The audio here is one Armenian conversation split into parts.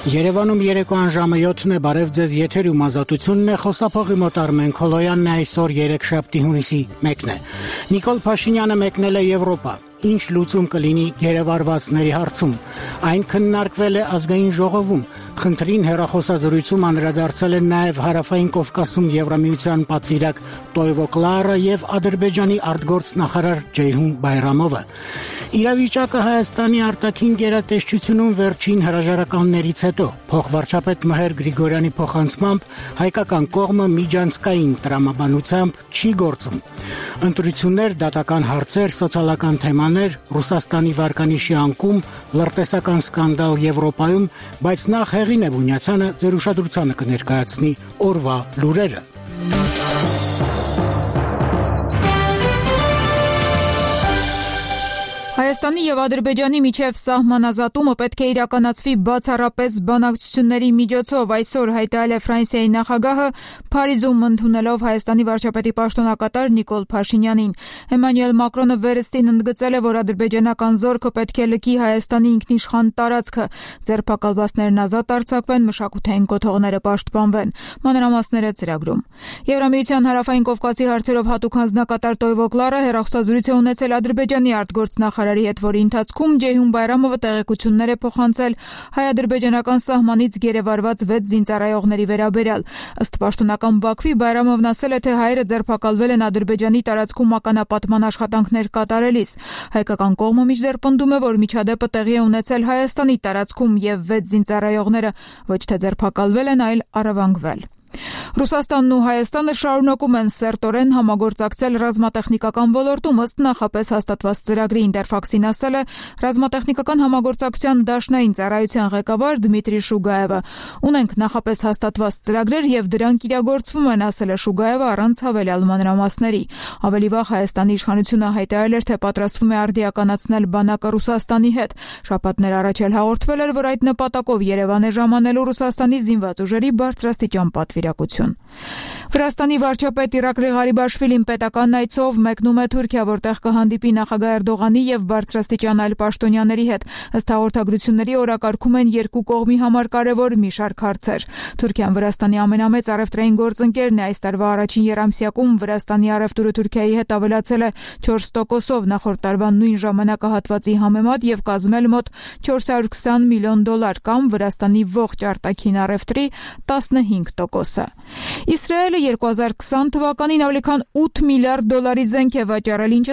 Երևանում երեկոյան ժամը 7-ն է, բարև ձեզ, եթերում Ազատությունն է, խոսափողի մոտ Արմեն Քոլոյանն է, այսօր երեքշաբթի հունիսի 1-ն է։ Նիկոլ Փաշինյանը մեկնել է Եվրոպա։ Ինչ լուծում կլինի գերեվարվածների հարցում։ Այն քննարկվել է ազգային ժողովում։ Խնդրին հեռախոսազրույցում անդրադարձել են նաև Հարավային Կովկասում Եվրամիության պատվիրակ Տոյվո Կլարը եւ Ադրբեջանի արտգործնախարար Ջեյհուն Բայրամովը։ Իրավիճակը Հայաստանի արտաքին գերատեսչությունում վերջին հրաժարականներից հետո փոխվարչապետ Մհեր Գրիգորյանի փոխանցմամբ հայկական կողմը միջանցքային տրամաբանությամբ չի գործում։ Ընտրություններ, դատական հարցեր, սոցիալական թեմաներ, Ռուսաստանի վարկանիշի անկում, լրտեսական սկանդալ Եվրոպայում, բայց նախ Հեղինե Բունյացյանը ձեր ուշադրությանը կներկայացնի օրվա լուրերը։ Հայաստանի եւ Ադրբեջանի միջև սահմանազատումը պետք է իրականացվի բացառապես բանակցությունների միջոցով, այսօր հայտարարել է Ֆրանսիայի նախագահը Փարիզում ընդունելով Հայաստանի վարչապետի պաշտոնակատար Նիկոլ Փաշինյանին։ Էմանուել Մակրոնը վերստին ընդգծել է, որ ադրբեջանական զորքը պետք է լքի Հայաստանի ինքնիշխան տարածքը, ձերբակալվածներն ազատ արձակվեն, մշակութային կոթողները պաշտպանվեն։ Մանրամասները ծրագրում։ Եվրամիության Հարավային Կովկասի հարցերով հատուկ հանձնակատար Տոյվո Կլարը հեռախոսազրույց է ունեցել Ադրբեջանի արտգործնախարարի հետ, որի ընթացքում Ջեյհուն Բայրամովը տեղեկություններ է փոխանցել հայ-ադրբեջանական սահմանից գերեվարված 6 զինծառայողների վերաբերյալ։ Ըստ պաշտոնական Բաքվի, Բայրամովն ասել է, թե հայերը ձերբակալվել են Ադրբեջանի տարածքում ականապատման աշխատանքներ կատարելիս։ Հայկական կողմը մինչդեռ պնդում է, որ միջադեպը տեղի է ունեցել Հայաստանի տարածքում եւ 6 զինծառայողները ոչ թե ձերբակալվել են, այլ առևանգվել։ Ռուսաստանն ու Հայաստանը շարունակում են սերտորեն համագործակցել ռազմատեխնիկական ոլորտում ըստ նախապես հաստատված ծրագրի, Ինտերֆաքսին ասել է ռազմատեխնիկական համագործակցության դաշնային ծառայության ղեկավար Դմիտրի Շուգաևը։ Ունենք նախապես հաստատված ծրագրեր եւ դրանք իրագործվում են, ասել է Շուգաևը առանց հավելյալ մանրամասների։ Ավելի վաղ Հայաստանի իշխանությունը հայտարարել էր, թե պատրաստվում է արդիականացնել բանակը Ռուսաստանի հետ։ Շաբաթներ առաջ էլ հաղորդվել էր, որ այդ նպատակով Երևան է ժամանելու Ռուսաստանի զինված ուժերի բարձրաստիճան պատվիրակություն։ Վրաստանի վարչապետ Իրակլի Ղարիբաշվիլին պետական այցով մեկնում է Թուրքիա, որտեղ կհանդիպի նախագահ Էրդողանի եւ բարձրաստիճան այլ պաշտոնյաների հետ։ Ըստ հաղորդագրությունների օրակարգում են երկու կողմի համար կարևոր մի շարք հարցեր։ Թուրքիան Վրաստանի ամենամեծ առևտրային գործընկերն է, այս տարվա առաջին եռամսյակում Վրաստանի առևտուրը Թուրքիայի հետ ավելացել է 4%-ով նախորդ տարվա նույն ժամանակահատվածի համեմատ եւ կազմել մոտ $420 միլիոն կամ Վրաստանի ողջ արտաքին առևտրի 15%-ը։ Իսրայելը 2020 թվականին ավելի քան $8 միլիարդ զենք է վաճառել, ինչը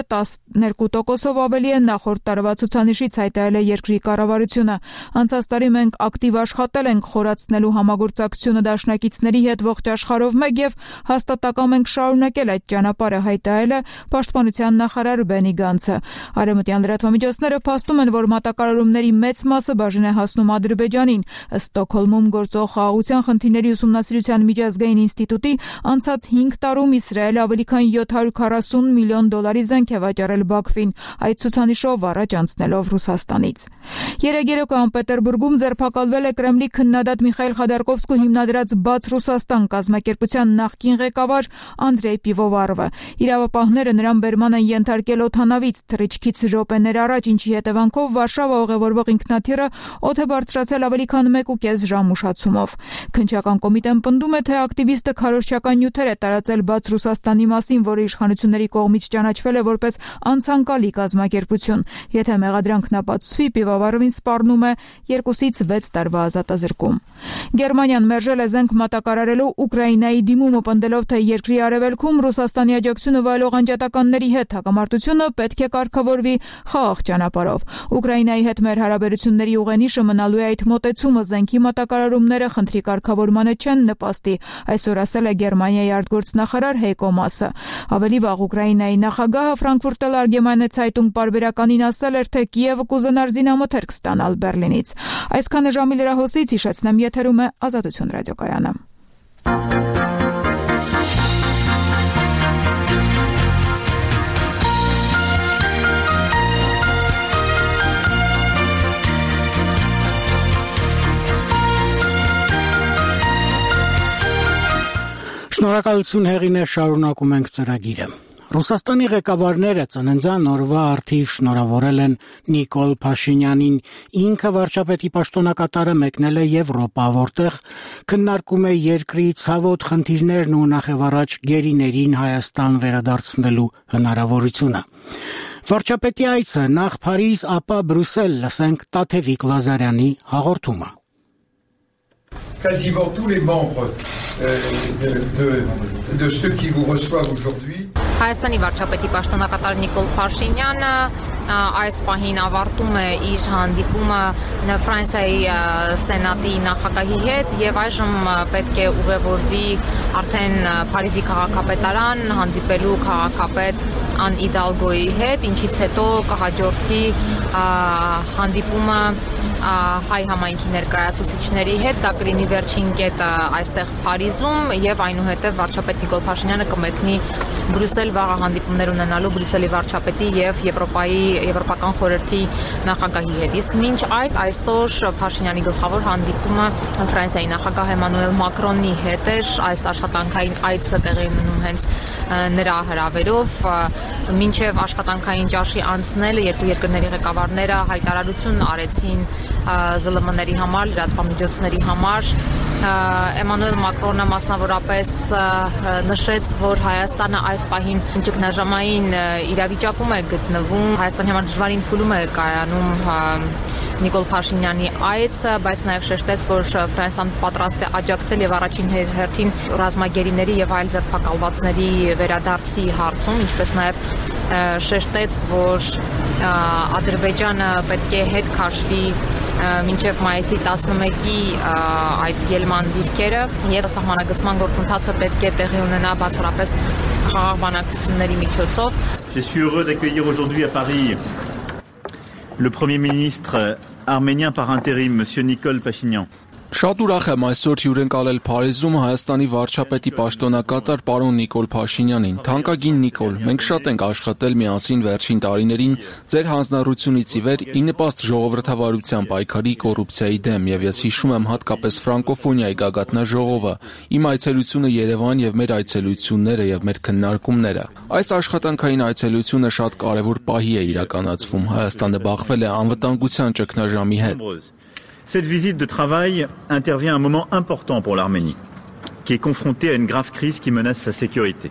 12%-ով ավելի է նախորդ տարվա ցուցանիշից, հայտարարել է երկրի կառավարությունը։ Անցած տարի մենք ակտիվ աշխատել ենք խորացնելու համագործակցությունը դաշնակիցների հետ ողջ աշխարհով մեկ եւ հաստատակամ ենք շարունակել այդ ճանապարհը, հայտարարել է պաշտպանության նախարար Բենի Գանցը։ Արևմտյան լրատվամիջոցները փաստում են, որ մատակարարումների մեծ մասը բաժին է հասնում Ադրբեջանին։ Ըստ Ստոկհոլմում գործող խաղաղության խնդիրների ուսումնասիրության միջազգային ինստիտուտի անցած 5 տարում Իսրայելը ավելի քան $740 միլիոն զենք է վաճառել Բաքվին, այդ ցուցանիշով առաջ անցնելով Ռուսաստանից։ Երեգերոկայում Պետերբուրգում ձերբակալվել է Կրեմլի քննադատ Միխայիլ Խոդորկովսկու հիմնադրած Բաց Ռուսաստան կազմակերպության նախկին ղեկավար Անդրեյ Պիվովարովը։ Իրավապահները նրան բերման են ենթարկել օդանավից թռիչքից րոպեներ առաջ, ինչի հետևանքով Վարշավա ուղևորվող ինքնաթիռը օդ է բարձրացել ավելի քան 1.5 ժամ ուշացումով։ Քննչական կոմիտեն պնդում է, թե ակտիվիստը քարոզչական նյութեր է տարածել Բաց Ռուսաստանի մասին, որը իշխանությունների կողմից ճանաչվել է որպես անցանկալի կազմակերպություն։ Եթե մեղադրանքն ապացուցվի, Պիվովարովին սպառնում է 2-ից 6 տարվա ազատազրկում։ Գերմանիան մերժել է զենք մատակարարելու Ուկրաինայի դիմումը, պնդելով, թե երկրի արևելքում Ռուսաստանի աջակցությունը վայելող անջատականների հետ հակամարտությունը պետք է կարգավորվի խաղաղ ճանապարհով։ Ուկրաինայի հետ մեր հարաբերությունների ուղենիշը մնալու է այդ մոտեցումը, զենքի մատակարարումները խնդրի կարգավորմանը չեն նպաստի, այսօր ասել է Գերմանիայի արտգործնախարար Հեյկո Մասը։ Ավելի վաղ Ուկրաինայի նախագահը Ֆրանկֆուրտել Allgemeine Zeitung պարբերականին ասել էր, թե Կիևը կուզենար զինամթերք ստանալ Բեռլինից։ Այսքանը ժամի լրահոսից, հիշեցնեմ, եթերում է Ազատություն ռադիոկայանը։ Շնորհակալություն Հեղինե, շարունակում ենք ծրագիրը։ Ռուսաստանի ղեկավարները ծննդյան օրվա առթիվ շնորհավորել են Նիկոլ Փաշինյանին, ինքը վարչապետի պաշտոնակատարը մեկնել է Եվրոպա, որտեղ քննարկում է երկրի ցավոտ խնդիրներն ու նախևառաջ գերիներին Հայաստան վերադարձնելու հնարավորությունը։ Վարչապետի այցը նախ Փարիզ, ապա Բրյուսել, լսենք Տաթևիկ Լազարյանի հաղորդումը։ Quasiment tous les membres de ceux qui vous reçoivent aujourd'hui. Հայաստանի վարչապետի պաշտոնակատար Նիկոլ Փաշինյանը այս պահին ավարտում է իր հանդիպումը Ֆրանսիայի սենատի նախագահի հետ եւ այժմ պետք է ուղևորվի արդեն Փարիզի քաղաքապետարան հանդիպելու քաղաքապետ Ան Իդալգոյի հետ, ինչից հետո կհաջորդի հանդիպումը հայ համայնքի ներկայացուցիչների հետ, դա կլինի վերջին կետը այստեղ Փարիզում եւ այնուհետեւ վարչապետ Նիկոլ Փաշինյանը կմեկնի Բրյուսել վաղ հանդիպումներ ունենալու Բրյուսելի վարչապետի եւ Եվրոպական խորհրդի նախագահի հետ։ Իսկ մինչ այդ այսօր Փաշինյանի գլխավոր հանդիպումը Ֆրանսիայի նախագահ Էմանուել Մակրոնի հետ էր, այս աշխատանքային այցը տեղի ունենում հենց նրա հրավերով, մինչև աշխատանքային ճաշի անցնել երկու երկրների ղեկավարները հայտարարություն արեցին ԶԼՄ-ների համար, լրատվամիջոցների համար։ Էմանուել Մակրոնը մասնավորապես նշեց, որ Հայաստանը այս պահին ճգնաժամային իրավիճակում է գտնվում, Հայաստանի համար դժվարին փուլում է կայանում Նիկոլ Փաշինյանի այցը, բայց նաև շեշտեց, որ Ֆրանսիան պատրաստ է աջակցել եւ առաջին հերթին ռազմագերիների եւ այլ ձերբակալվածների վերադարձի հարցում, ինչպես նաև շեշտեց, որ Ադրբեջանը պետք է հետ քաշվի մինչև մայիսի 11-ի այդ ելման դիրքերը եւ սահմանագծման գործընթացը պետք է տեղի ունենա բացառապես խաղաղ բանակցությունների միջոցով. Je suis heureux d'accueillir aujourd'hui à Paris le Premier ministre arménien par intérim, monsieur Nikol Pachinian. Շատ ուրախ եմ այսօր հյուրընկալել Փարիզում Հայաստանի վարչապետի պաշտոնակատար պարոն Նիկոլ Փաշինյանին։ Թանկագին Նիկոլ, մենք շատ ենք աշխատել միասին վերջին տարիներին ձեր հանձնառությունից ի վեր ի նպաստ ժողովրդավարության պայքարի կոռուպցիայի դեմ, եւ ես հիշում եմ հատկապես ֆրանկոֆոնիայի գագաթնաժողովը, իմ այցելությունը Երևան եւ մեր այցելությունները եւ մեր քննարկումները։ Այս աշխատանքային այցելությունը շատ կարեւոր պահի է իրականացվում։ Հայաստանը բախվել է անվտանգության ճգնաժամի հետ։ Cette visite de travail intervient à un moment important pour l'Arménie, qui est confrontée à une grave crise qui menace sa sécurité.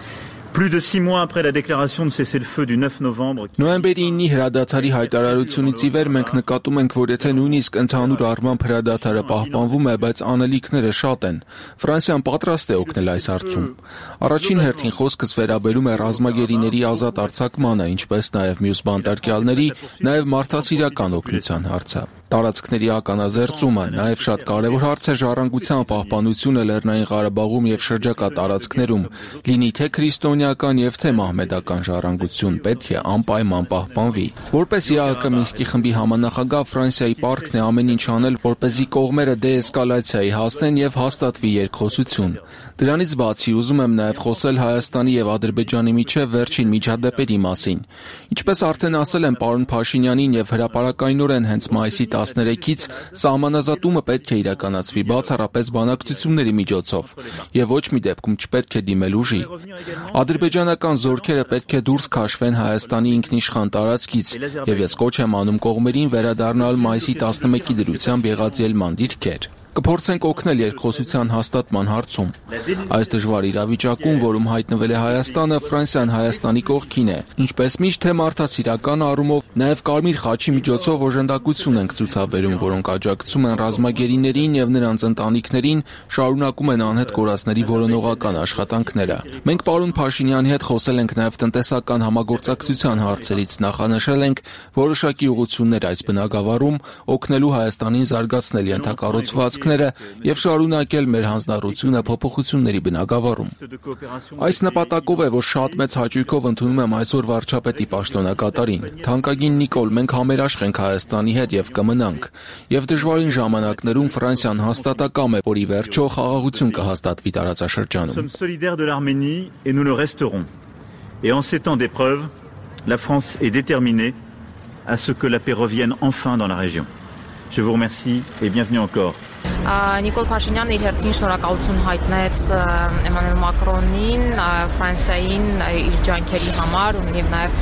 Plus de 6 mois après la déclaration de cessez-le-feu du 9 novembre... Նոյեմբերի 9-ի հրադադարի հայտարարությունից ի վեր մենք նկատում ենք, որ եթե նույնիսկ ընդհանուր առմամբ հրադադարը պահպանվում է, բայց անելիքները շատ են, Ֆրանսիան պատրաստ է օգնել այս հարցում։ Առաջին հերթին խոսքս վերաբերում է ռազմագերիների ազատ արձակմանը, ինչպես նաև մյուս բանտարկյալների, նաև մարդասիրական օգնության հարցը։ Տարածքների ականազերծումը, նաև շատ կարևոր հարց է ժառանգության պահպանությունը Լեռնային Ղարաբաղում եւ շրջակա տարածքներում, լինի թե քրիստոնեական եւ թե մահմեդական ժառանգություն, պետք է անպայման պահպանվի։ Որպես ԵԱՀԿ Մինսկի խմբի համանախագահ Ֆրանսիայի պարտքն է ամեն ինչ անել, որպեսզի կողմերը դեէսկալացիայի հասնեն եւ հաստատվի երկխոսություն։ Դրանից բացի ուզում եմ նաև խոսել Հայաստանի եւ Ադրբեջանի միջև վերջին միջադեպերի մասին։ Ինչպես արդեն ասել եմ պարոն Փաշինյանին եւ հրապարակայնորեն հենց մայիսի 13-ից սահմանազատումը պետք է իրականացվի բացառապես բանակցությունների միջոցով եւ ոչ մի դեպքում չպետք է դիմել ուժի։ Ադրբեջանական զորքերը պետք է դուրս քաշվեն Հայաստանի ինքնիշխան տարածքից եւ ես կոչ եմ անում կողմերին վերադառնալ մայիսի 11-ի դրությամբ եղած ելման դիրքեր։ Կփորձենք օգնել երկխոսության հաստատման հարցում։ Այս դժվար իրավիճակում, որում հայտնվել է Հայաստանը, Ֆրանսիան Հայաստանի կողքին է։ Ինչպես միշտ թե մարդասիրական առումով, նաև Կարմիր խաչի միջոցով օժանդակություն ենք ցուցաբերում, որոնք աջակցում են ռազմագերիներին եւ նրանց ընտանիքներին, շարունակում են անհետ կորածների որոնողական աշխատանքները։ Մենք պարոն Փաշինյանի հետ խոսել ենք նաև տնտեսական համագործակցության հարցերից, նախանշել ենք որոշակի ուղղություններ այս բնագավառում, օգնելու Հայաստանին զարգացնել ենթակառուցվածքները եւ շարունակել մեր հանձնառությունը փոփոխությունների բնագավառում։ Այս նպատակով է, որ շատ մեծ հաճույքով ընդունում եմ այսօր վարչապետի պաշտոնակատարին։ Թանկագին Նիկոլ, մենք համերաշխ ենք Հայաստանի հետ եւ կմնանք։ Եվ դժվարին ժամանակներում Ֆրանսիան հաստատակամ է, որ ի վերջո խաղաղություն կհաստատվի տարածաշրջանում։ Nous sommes solidaires de l'Arménie et nous le resterons. Et en ces temps d'épreuve, la France est déterminée à ce que la paix revienne enfin dans la région. Je vous remercie et bienvenue encore. Նիկոլ Փաշինյանը իր հերթին շնորհակալություն հայտնեց Էմանուել Մակրոնին, Ֆրանսիային իր ջանքերի համար եւ նաեւ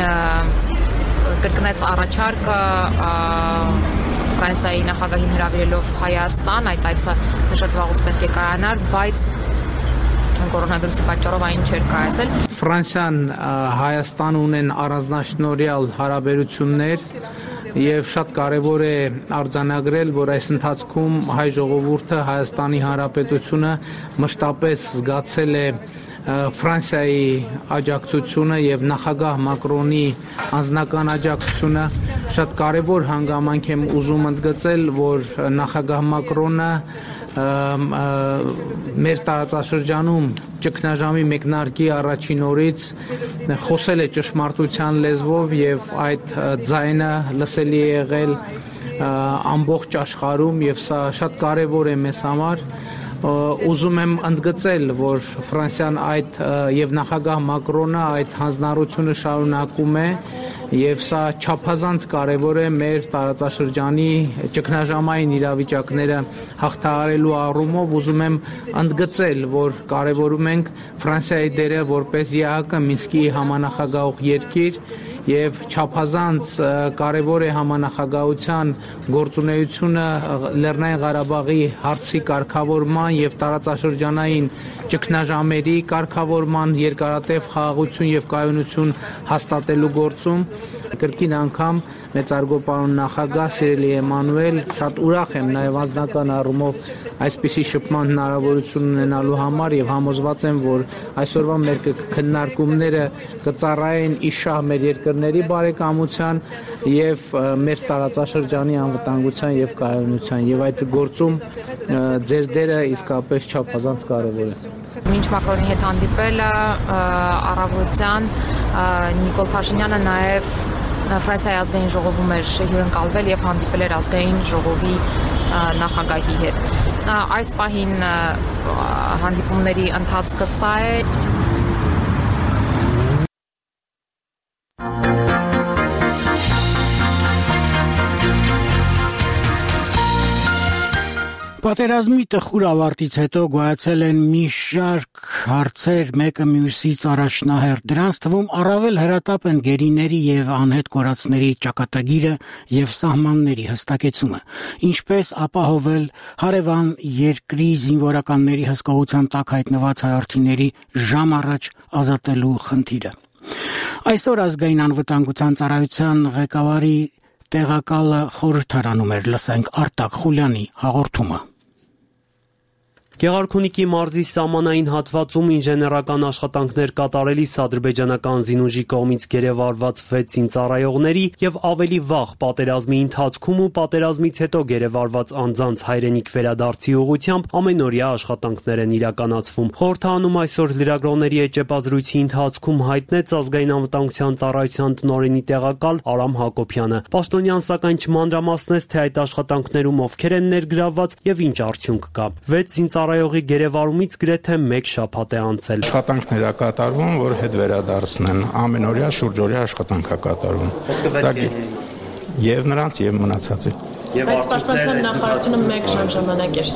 կրկնեց առաջարկը Ֆրանսիայի նախագահին հրավիրելով Հայաստան, այդ այցը նշած վաղուց պետք է կայանար, բայց կորոնավիրուսի պատճառով այն չէր կայացել։ Ֆրանսիան Հայաստան ունեն առանձնաշնորհյալ հարաբերություններ եւ շատ կարեւոր է արձանագրել, որ այս ընթացքում հայ ժողովուրդը Հայաստանի Հանրապետությունը մշտապես զգացել է Ֆրանսիայի աջակցությունը եւ նախագահ Մակրոնի անձնական աջակցությունը շատ կարեւոր հանգամանք եմ ուզում ընդգծել, որ նախագահ Մակրոնը մեր տարածաշրջանում ճգնաժամի մեկնարկի առաջին օրից խոսել է ճշմարտության լեզվով եւ այդ ձայնը լսելի է եղել ամբողջ աշխարհում եւ սա շատ կարեւոր է մեզ համար։ Ուզում եմ ընդգծել, որ Ֆրանսիան այդ եւ նախագահ Մակրոնը այդ հանձնառությունը շարունակում է եւ սա չափազանց կարեւոր է մեր տարածաշրջանի ճգնաժամային իրավիճակները հաղթահարելու առումով։ Ուզում եմ ընդգծել, որ կարևորում ենք Ֆրանսիայի դերը որպես ԵԱՀԿ Մինսկի համանախագահող երկիր եւ չափազանց կարեւոր է համանախագահության գործունեությունը Լեռնային Ղարաբաղի հարցի կարգավորման եւ տարածաշրջանային ճգնաժամերի կարգավորման երկարատև խաղաղություն եւ կայունություն հաստատելու գործում։ Կրկին անգամ մեծարգո պարոն նախագահ սիրելի Էմանուել, շատ ուրախ եմ նաեւ անձնական առումով այսպիսի շփման հնարավորություն ունենալու համար եւ համոզված եմ, որ այսօրվա մեր քննարկումները կծառայեն իշահ մեր երկրների բարեկամության եւ մեր տարածաշրջանի անվտանգության եւ կայունության եւ այդ գործում ձեր դերը իսկապես չափազանց կարեւոր է։ Մինչ Մակրոնի հետ հանդիպելը առավոտյան Նիկոլ Փաշինյանը նաեւ Ֆրանսիայի ազգային ժողովում էր հյուրընկալվել եւ հանդիպել էր ազգային ժողովի նախագահի հետ։ Այս պահին հանդիպումների ընթացքը սա է։ Պատերազմի տխուր ավարտից հետո գոյացել են մի շարք հարցեր մեկը մյուսից առաջնահերթ։ Դրանց թվում առավել հրատապ են գերիների եւ անհետ կորածների ճակատագիրը եւ սահմանների հստակեցումը, ինչպես ապահովել հարևան երկրի զինվորականների հսկողության տակ հայտնված հայրենիների ժամ առաջ ազատելու խնդիրը։ Այսօր ազգային անվտանգության ծառայության ղեկավարի տեղակալը խորհրդարանում էր, լսենք Արտակ Խուլյանի հաղորդումը։ Գեղարքունիքի մարզի սահմանային հատվածում ինժեներական աշխատանքներ կատարելիս ադրբեջանական զինուժի կողմից գերեվարված 6 զինծառայողների եւ ավելի վաղ պատերազմի ընթացքում ու պատերազմից հետո գերեվարված անձանց հայրենիք վերադարձի ուղղությամբ ամենօրյա աշխատանքներ են իրականացվում։ Խորհրդարանում այսօր լրագրողների էջեպազրույցի ընթացքում հայտնեց ազգային անվտանգության ծառայության տնօրենի տեղակալ Արամ Հակոբյանը։ Պաշտոնյան սակայն չմանրամասնեց, թե այդ աշխատանքներում ովքեր են ներգրավված եւ ինչ արդյունք կա։ 6 զինծառայողի գերեվարումից գրեթե 1 շաբաթ է անցել։ Աշխատանքներ է կատարվում, որ հետ վերադարձնեն, ամենօրյա շուրջօրյա աշխատանք է կատարվում։ Եվ նրանց եւ մնացածի։ Բայց պաշտպանության նախարարությունը 1 ժամ ժամանակ է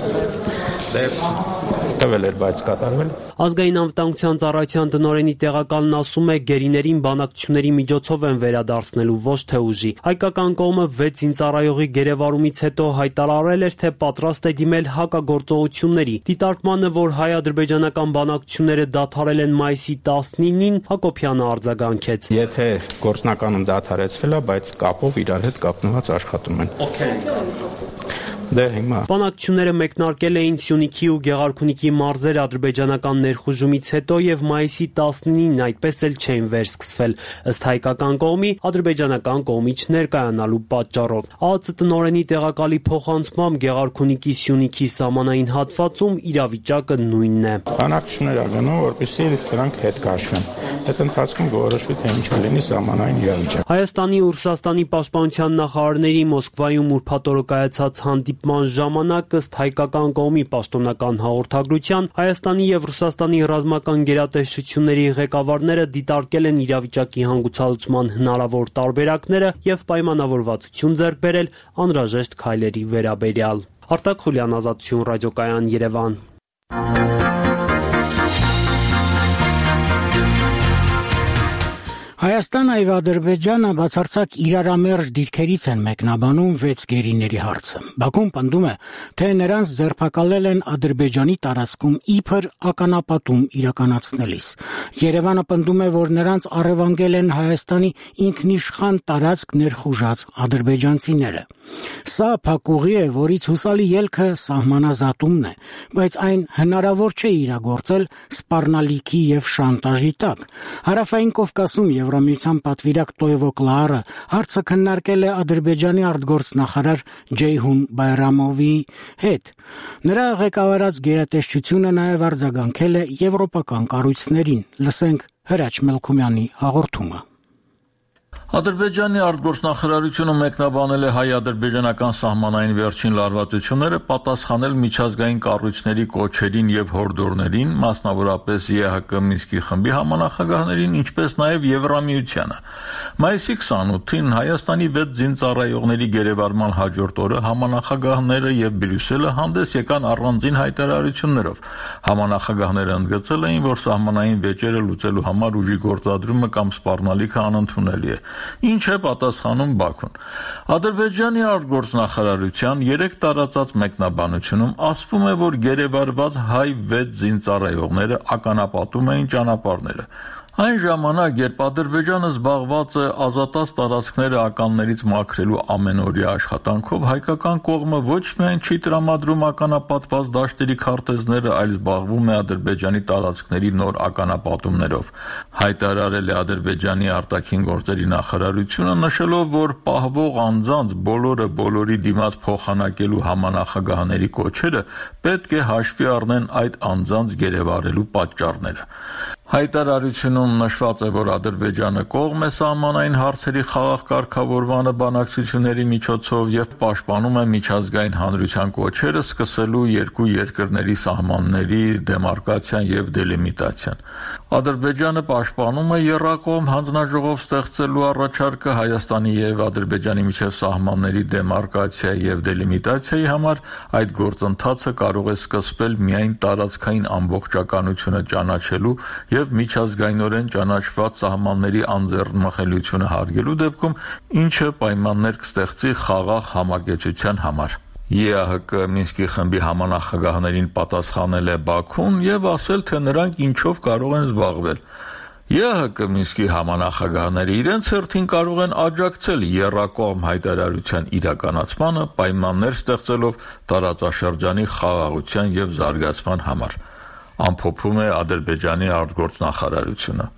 տվել էր, բայց կատարվել։ Ազգային անվտանգության ծառայության տնօրենի տեղակալն ասում է, գերիներին բանակցությունների միջոցով են վերադարձնելու, ոչ թե ուժի։ Հայկական կողմը 6 զինծառայողի գերեվարումից հետո հայտարարել էր, թե պատրաստ է դիմել հակագործողությունների։ Դիտարկմանը, որ հայ-ադրբեջանական բանակցությունները դադարել են մայիսի 19-ին, Հակոբյանը արձագանքեց։ Եթե գործնականում դադարեցվել է, բայց կապով իրար հետ կապնված աշխատում են։ Բանակցությունները մեկնարկել էին Սյունիքի ու Գեղարքունիքի մարզեր ադրբեջանական ներխուժումից հետո եւ մայիսի 19-ին այդպես էլ չէին վերսկսվել, ըստ հայկական կողմի ադրբեջանական կողմի չներկայանալու պատճառով։ ԱԱԾ տնօրենի տեղակալի փոխանցմամբ Գեղարքունիքի Սյունիքի սահմանային հատվածում իրավիճակը նույնն է։ Բանակցություններ ա գնում, որպեսզի դրանք հետ կաշվեն։ Այդ ընթացքում որոշվի թե ինչա լինի սահմանային իրավիճակ։ Հայաստանի ու Ռուսաստանի պաշտպանության նախարարների Մոսկվայում ուրբաթ օրը կայացած հանդիպման ժամանակ ըստ հայկական կողմի պաշտոնական հաղորդագրության Հայաստանի եւ Ռուսաստանի ռազմական գերատեսչությունների ղեկավարները դիտարկել են իրավիճակի հանգուցալուծման հնարավոր տարբերակները եւ պայմանավորվածություն ձեռք բերել անհրաժեշտ քայլերի վերաբերյալ։ Արտակ Խուլյան, Ազատություն ռադիոկայան, Երևան։ Հայաստան այլ Ադրբեջանը բացարձակ իրարամերժ դիրքերից են մեկնաբանում 6 գերիների հարցը։ Բաքուն պնդում է, թե նրանց ձերբակալել են Ադրբեջանի տարածքում իբր ականապատում իրականացնելիս։ Երևանը պնդում է, որ նրանց առևանգել են Հայաստանի ինքնիշխան տարածք ներխուժած ադրբեջանցիները։ Սա փակուղի է, որից հուսալի ելքը սահմանազատումն է, բայց այն հնարավոր չէ իրագործել սպառնալիքի եւ շանտաժի տակ։ Հարավային Կովկասում Եվրամիության պատվիրակ Տոյվո Կլարը հարցը քննարկել է Ադրբեջանի արտգործնախարար Ջեյհուն Բայրամովի հետ։ Նրա ղեկավարած գերատեսչությունը նաև արձագանքել է եվրոպական կառույցներին։ Լսենք Հրաչ Մելքումյանի հաղորդումը։ Ադրբեջանի արտգործնախարարությունը մեկնաբանել է հայ-ադրբեջանական սահմանային վերջին լարվածությունները պատասխանել միջազգային կառույցների կոչերին եւ հորդորներին, մասնավորապես ԵՀԿ Մինսկի խմբի համանախագահներին, ինչպես նաեւ Եվրամիությանը։ Մայիսի 28-ին Հայաստանի 6 զինծառայողների գերեվարման հաջորդ օրը համանախագահները եւ Բրյուսելը հանդես եկան առանձին հայտարարություններով։ Համանախագահները ընդգծել էին, որ սահմանային վեճերը լուծելու համար ուժի գործադրումը կամ սպառնալիքը անընդունելի է։ Ինչ է պատասխանում Բաքուն։ Ադրբեջանի արտգործնախարարության 3 տարածած մեկնաբանությունում ասվում է, որ գերեվարված հայ 6 զինծառայողները ականապատում էին ճանապարհները։ Այն ժամանակ, երբ Ադրբեջանը զբաղված է ազատած տարածքները ականներից մաքրելու ամենօրյա աշխատանքով, հայկական կողմը ոչ միայն չի տրամադրում ականապատված դաշտերի քարտեզները, այլ զբաղվում է Ադրբեջանի տարածքների նոր ականապատումներով։ Հայտարարել է Ադրբեջանի արտաքին գործերի նախարարությունը, նշելով, որ պահվող անձանց բոլորը բոլորի դիմաց փոխանակելու համանախագահների կոչերը պետք է հաշվի առնեն այդ անձանց գերեվարելու պատճառները։ Հայտարարությունում նշված է, որ Ադրբեջանը կողմ է սահմանային հարցերի խաղաղ կարգավորմանը բանակցությունների միջոցով եւ պաշտպանում է միջազգային հանրության կոչերը սկսելու երկու երկրների սահմանների դեմարկացիան եւ դելիմիտացիան։ Ադրբեջանը պաշտպանում է եռակողմ հանձնաժողով ստեղծելու առաջարկը Հայաստանի եւ Ադրբեջանի միջև սահմանների դեմարկացիայի եւ դելիմիտացիայի համար։ Այդ գործընթացը կարող է սկսվել միայն տարածքային ամբողջականությունը ճանաչելու եւ միջազգայինորեն ճանաչված սահմանների անձեռնմխելիությունը հարգելու դեպքում, ինչը պայմաններ կստեղծի խաղաղ համակեցության համար։ ԵԱՀԿ Մինսկի խմբի համանախագահներին պատասխանել է Բաքուն եւ ասել, թե նրանք ինչով կարող են զբաղվել։ ԵԱՀԿ Մինսկի համանախագահները իրենց հերթին կարող են աջակցել եռակողմ հայտարարության իրականացմանը, պայմաններ ստեղծելով տարածաշրջանի խաղաղության եւ զարգացման համար, ամփոփում է Ադրբեջանի արտգործնախարարությունը։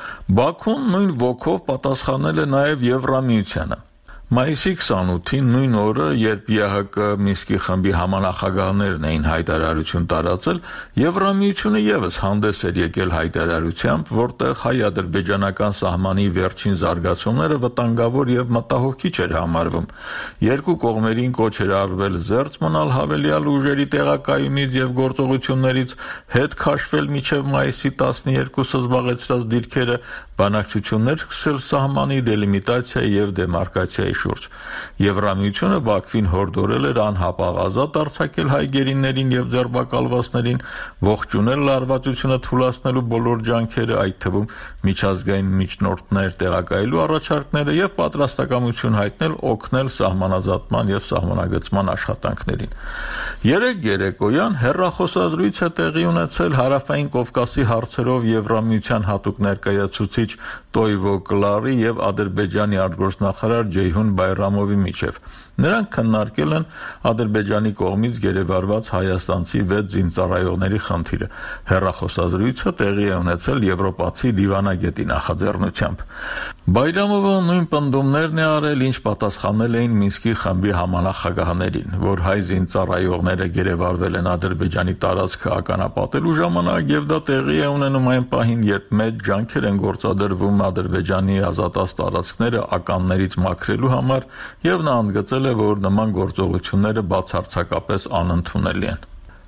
Բաքուն նույն ոգով պատասխանել է նաև Եվրամիությանը։ Մայիսի 28-ին նույն օրը, երբ ԵԱՀԿ Մինսկի խմբի համանախագահներն էին հայտարարություն տարածել, Եվրամիությունը եւս հանդես էր եկել հայտարարությամբ, որտեղ հայ-ադրբեջանական սահմանի վերջին զարգացումները վտանգավոր եւ մտահոգիչ էր համարվում։ Երկու կողմերին կոչ էր արվել զերծ մնալ հավելյալ ուժերի տեղակայումից եւ գործողություններից, հետ քաշվել մինչեւ մայիսի 12-ը զբաղեցրած դիրքերը, բանակցություններ սկսել սահմանի դելիմիտացիայի եւ դեմարկացիայի շուրջ։ Եվրամիությունը Բաքվին հորդորել էր անհապաղ ազատ արձակել հայ գերիներին եւ ձերբակալվածներին, ողջունել լարվածությունը թուլացնելու բոլոր ջանքերը, այդ թվում միջազգային միջնորդներ տեղակայելու առաջարկները եւ պատրաստակամություն հայտնել օգնել սահմանազատման եւ սահմանագծման աշխատանքներին։ Երեկ երեկոյան հեռախոսազրույց է տեղի ունեցել Հարավային Կովկասի հարցերով Եվրամիության հատուկ ներկայացուցիչ Տոյվո Կլարի եւ Ադրբեջանի արտգործնախարար Ջեյհուն Բայրամովի միջև։ Նրանք քննարկել են Ադրբեջանի կողմից գերեվարված հայաստանցի 6 զինծառայողների խնդիրը։ Հեռախոսազրույցը տեղի է ունեցել եվրոպացի դիվանագետի նախաձեռնությամբ։ Բայրամովը նույն պնդումներն է արել, ինչ պատասխանել էին Մինսկի խմբի համանախագահներին, որ հայ զինծառայողները գերեվարվել են Ադրբեջանի տարածքը ականապատելու ժամանակ եւ դա տեղի է ունենում այն պահին, երբ մեծ ջանքեր են գործադրվում Ադրբեջանի ազատած տարածքները ականներից մաքրելու համար, եւ նա ընդգծել է, որ նման գործողությունները բացարձակապես անընդունելի են։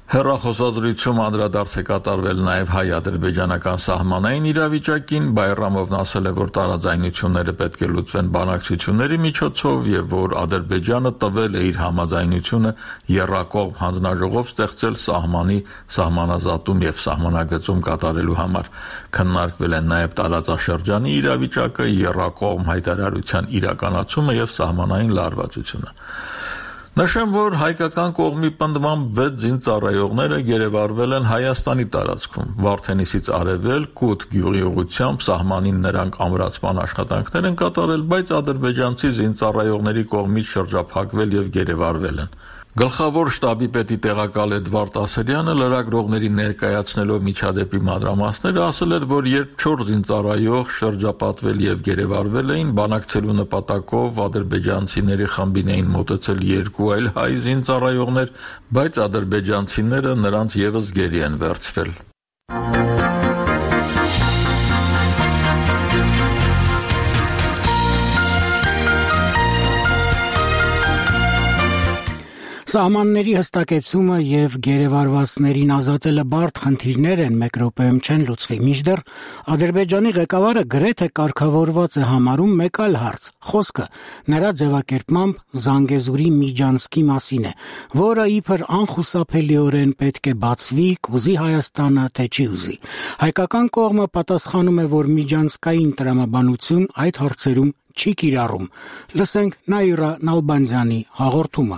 Հեռախոսազրույցում անդրադարձ է կատարվել նաև հայ-ադրբեջանական սահմանային իրավիճակին, Բայրամովն ասել է, որ տարաձայնությունները պետք է լուծվեն բանակցությունների միջոցով եւ որ Ադրբեջանը տվել է իր համաձայնությունը եռակողմ հանձնաժողով ստեղծել սահմանի սահմանազատում եւ սահմանագծում կատարելու համար։ Քննարկվել են նաև տարածաշրջանի իրավիճակը, եռակողմ հայտարարության իրականացումը եւ սահմանային լարվածությունը։ Նշեմ, որ հայկական կողմի պնդմամբ 6 զինծառայողները գերեվարվել են Հայաստանի տարածքում։ Վարդենիսից արևելք Կուտ գյուղի ուղղությամբ սահմանին նրանք ամրացման աշխատանքներ են կատարել, բայց ադրբեջանցի զինծառայողների կողմից շրջափակվել եւ գերեվարվել են։ Գլխավոր շտաբի պետի տեղակալ Էդվարդ Ասերյանը լրագրողներին ներկայացնելով միջադեպի մանրամասները ասել էր, որ երբ 4 զինծառայող շրջապատվել եւ գերեվարվել էին, բանակցելու նպատակով ադրբեջանցիների խմբին էին մոտեցել 2 այլ հայ զինծառայողներ, բայց ադրբեջանցիները նրանց եւս գերի են վերցրել։ Սահմանների հստակեցումը եւ գերեվարվածներին ազատելը բարդ խնդիրներ են, մեկ րոպեում չեն լուծվի։ Մինչդեռ Ադրբեջանի ղեկավարը գրեթե կարգավորված է համարում մեկ այլ հարց։ Խոսքը նրա ձևակերպմամբ Զանգեզուրի Միջանցքի մասին է, որը իբր անխուսափելիորեն պետք է բացվի, կուզի Հայաստանը, թե չի ուզի։ Հայկական կողմը պատասխանում է, որ միջանցքային տրամաբանություն այդ հարցերում չի կիրառում։ Լսենք Նաիրա Նալբանդյանի հաղորդումը։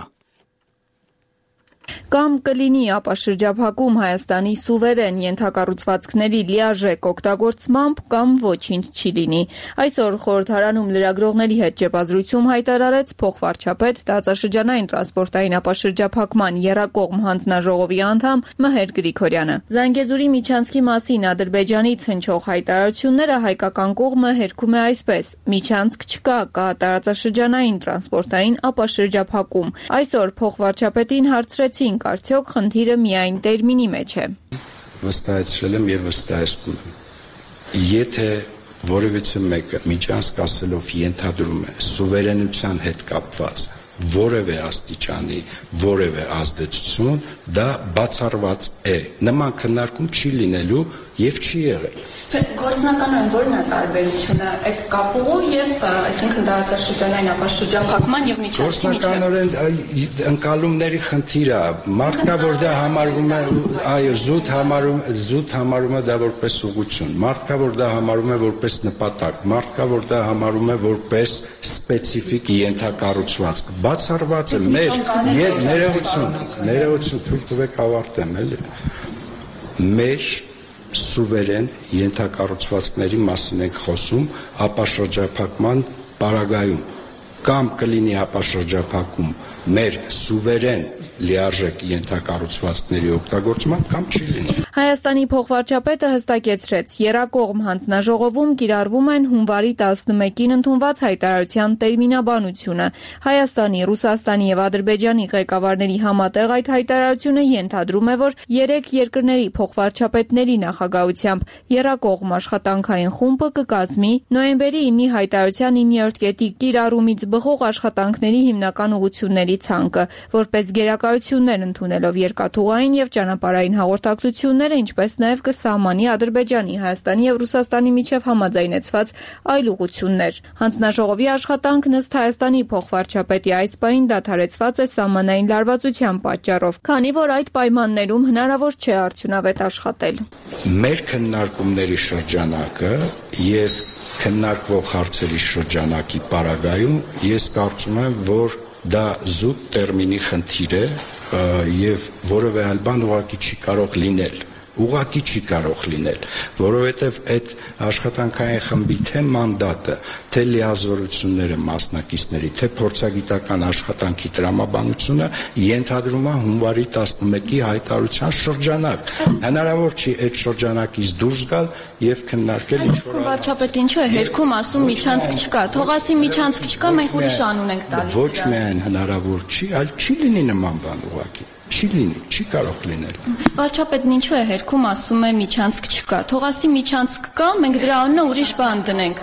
Կամ կլինի ապաշրջափակում Հայաստանի սուվերեն ենթակառուցվածքների լիարժեք օգտագործմամբ, կամ ոչինչ չի լինի։ Այսօր խորհրդարանում լրագրողների հետ ճեպազրույցում հայտարարեց փոխվարչապետ տարածաշրջանային տրանսպորտային ապաշրջափակման եռակողմ հանձնաժողովի անդամ Մհեր Գրիգորյանը։ Զանգեզուրի միջանցքի մասին Ադրբեջանից հնչող հայտարարությունները հայկական կողմը հերքում է այսպես. միջանցք չկա, կա տարածաշրջանային տրանսպորտային ապաշրջափակում։ Այսօր փոխվարչապետին հարցրեց արդյոք խնդիրը միայն տերմինի մեջ է։ Վստահեցրել եմ եւ վստահեցնում եմ։ Եթե որևիցե մեկը միջանցք ասելով ենթադրում է սուվերենության հետ կապված որևէ աստիճանի, որևէ ազդեցություն, դա բացառված է։ Նման քննարկում չի լինելու եւ չի եղել։ Գործնականորեն ո՞րն է տարբերությունը այդ կապուղու եւ այսինքն տարածաշրջանային ապաշրջափակման եւ միջանցքի միջեւ։ Գործնականորեն ընկալումների խնդիր է։ Մարդկա որ դա համարվում է, այո, զուտ համարում է դա որպես ուղղություն։ Մարդկա որ դա համարում է որպես նպատակ, մարդկա որ դա համարում է որպես սպეციფიկ ենթակառուցվածք։ Բացառված է մեր ներողություն թույլ տվեք ավարտեմ, էլի։ Մեր սուվերեն ենթակառուցվածքների մասին ենք խոսում ապաշրջափակման պարագայում կամ կլինի ապաշրջափակում մեր սուվերեն լիարժեք ենթակառուցվածքների օգտագործման կամ չի լինի։ Հայաստանի փոխվարչապետը հստակեցրեց, եռակողմ հանձնաժողովում կիրառվում են հունվարի 11-ին ընդունված հայտարարության տերմինաբանությունը։ Հայաստանի, Ռուսաստանի եւ Ադրբեջանի ղեկավարների համատեղ այդ հայտարարությունը ենթադրում է, որ 3 երկրների փոխվարչապետների նախագահությամբ եռակողմ աշխատանքային խումբը կկազմի նոյեմբերի 9-ի հայտարարության 9-րդ կետի կիրառումից բխող աշխատանքների հիմնական ուղղությունների ցանկը, որպես գերակայություններ ընդունելով երկաթուղային եւ ճանապարհային հաղորդակցությունները, ինչպես նաեւ կսահմանի Ադրբեջանի, Հայաստանի եւ Ռուսաստանի միջև համաձայնեցված այլ ուղղություններ։ Հանձնաժողովի աշխատանքն ըստ Հայաստանի փոխվարչապետի այս պահին դադարեցված է սահմանային լարվածության պատճառով, քանի որ այդ պայմաններում հնարավոր չէ արդյունավետ աշխատել։ Մեր քննարկումների շրջանակը եւ քննարկվող հարցերի շրջանակի պարագայում ես կարծում եմ, որ դա զուտ տերմինի խնդիր է եւ որևէ այլ բան ուղղակի չի կարող լինել։ Որովհետև այդ աշխատանքային խմբի թե մանդատը, թե լիազորությունները մասնակիցների, թե փորձագիտական աշխատանքի տրամաբանությունը ենթադրում է հունվարի 11-ի հայտարարության շրջանակ։ Հնարավոր չի այդ շրջանակից դուրս գալ եւ քննարկել ինչ-որ այլ։ Վարչապետը ինչու է հերքում ասում միջանցք չկա։ Թող ասի միջանցք չկա, մենք ուրիշ անուն ենք տալիս։ Ոչ միայն հնարավոր չի, այլ չի լինի նման բան ուղղակի։ Չի լինի, չի կարող լինել։ Վարչապետն ինչու է հերքում ասում է միջանցք չկա։ Թող ասի միջանցք կա, մենք դրա անունը ուրիշ բան դնենք։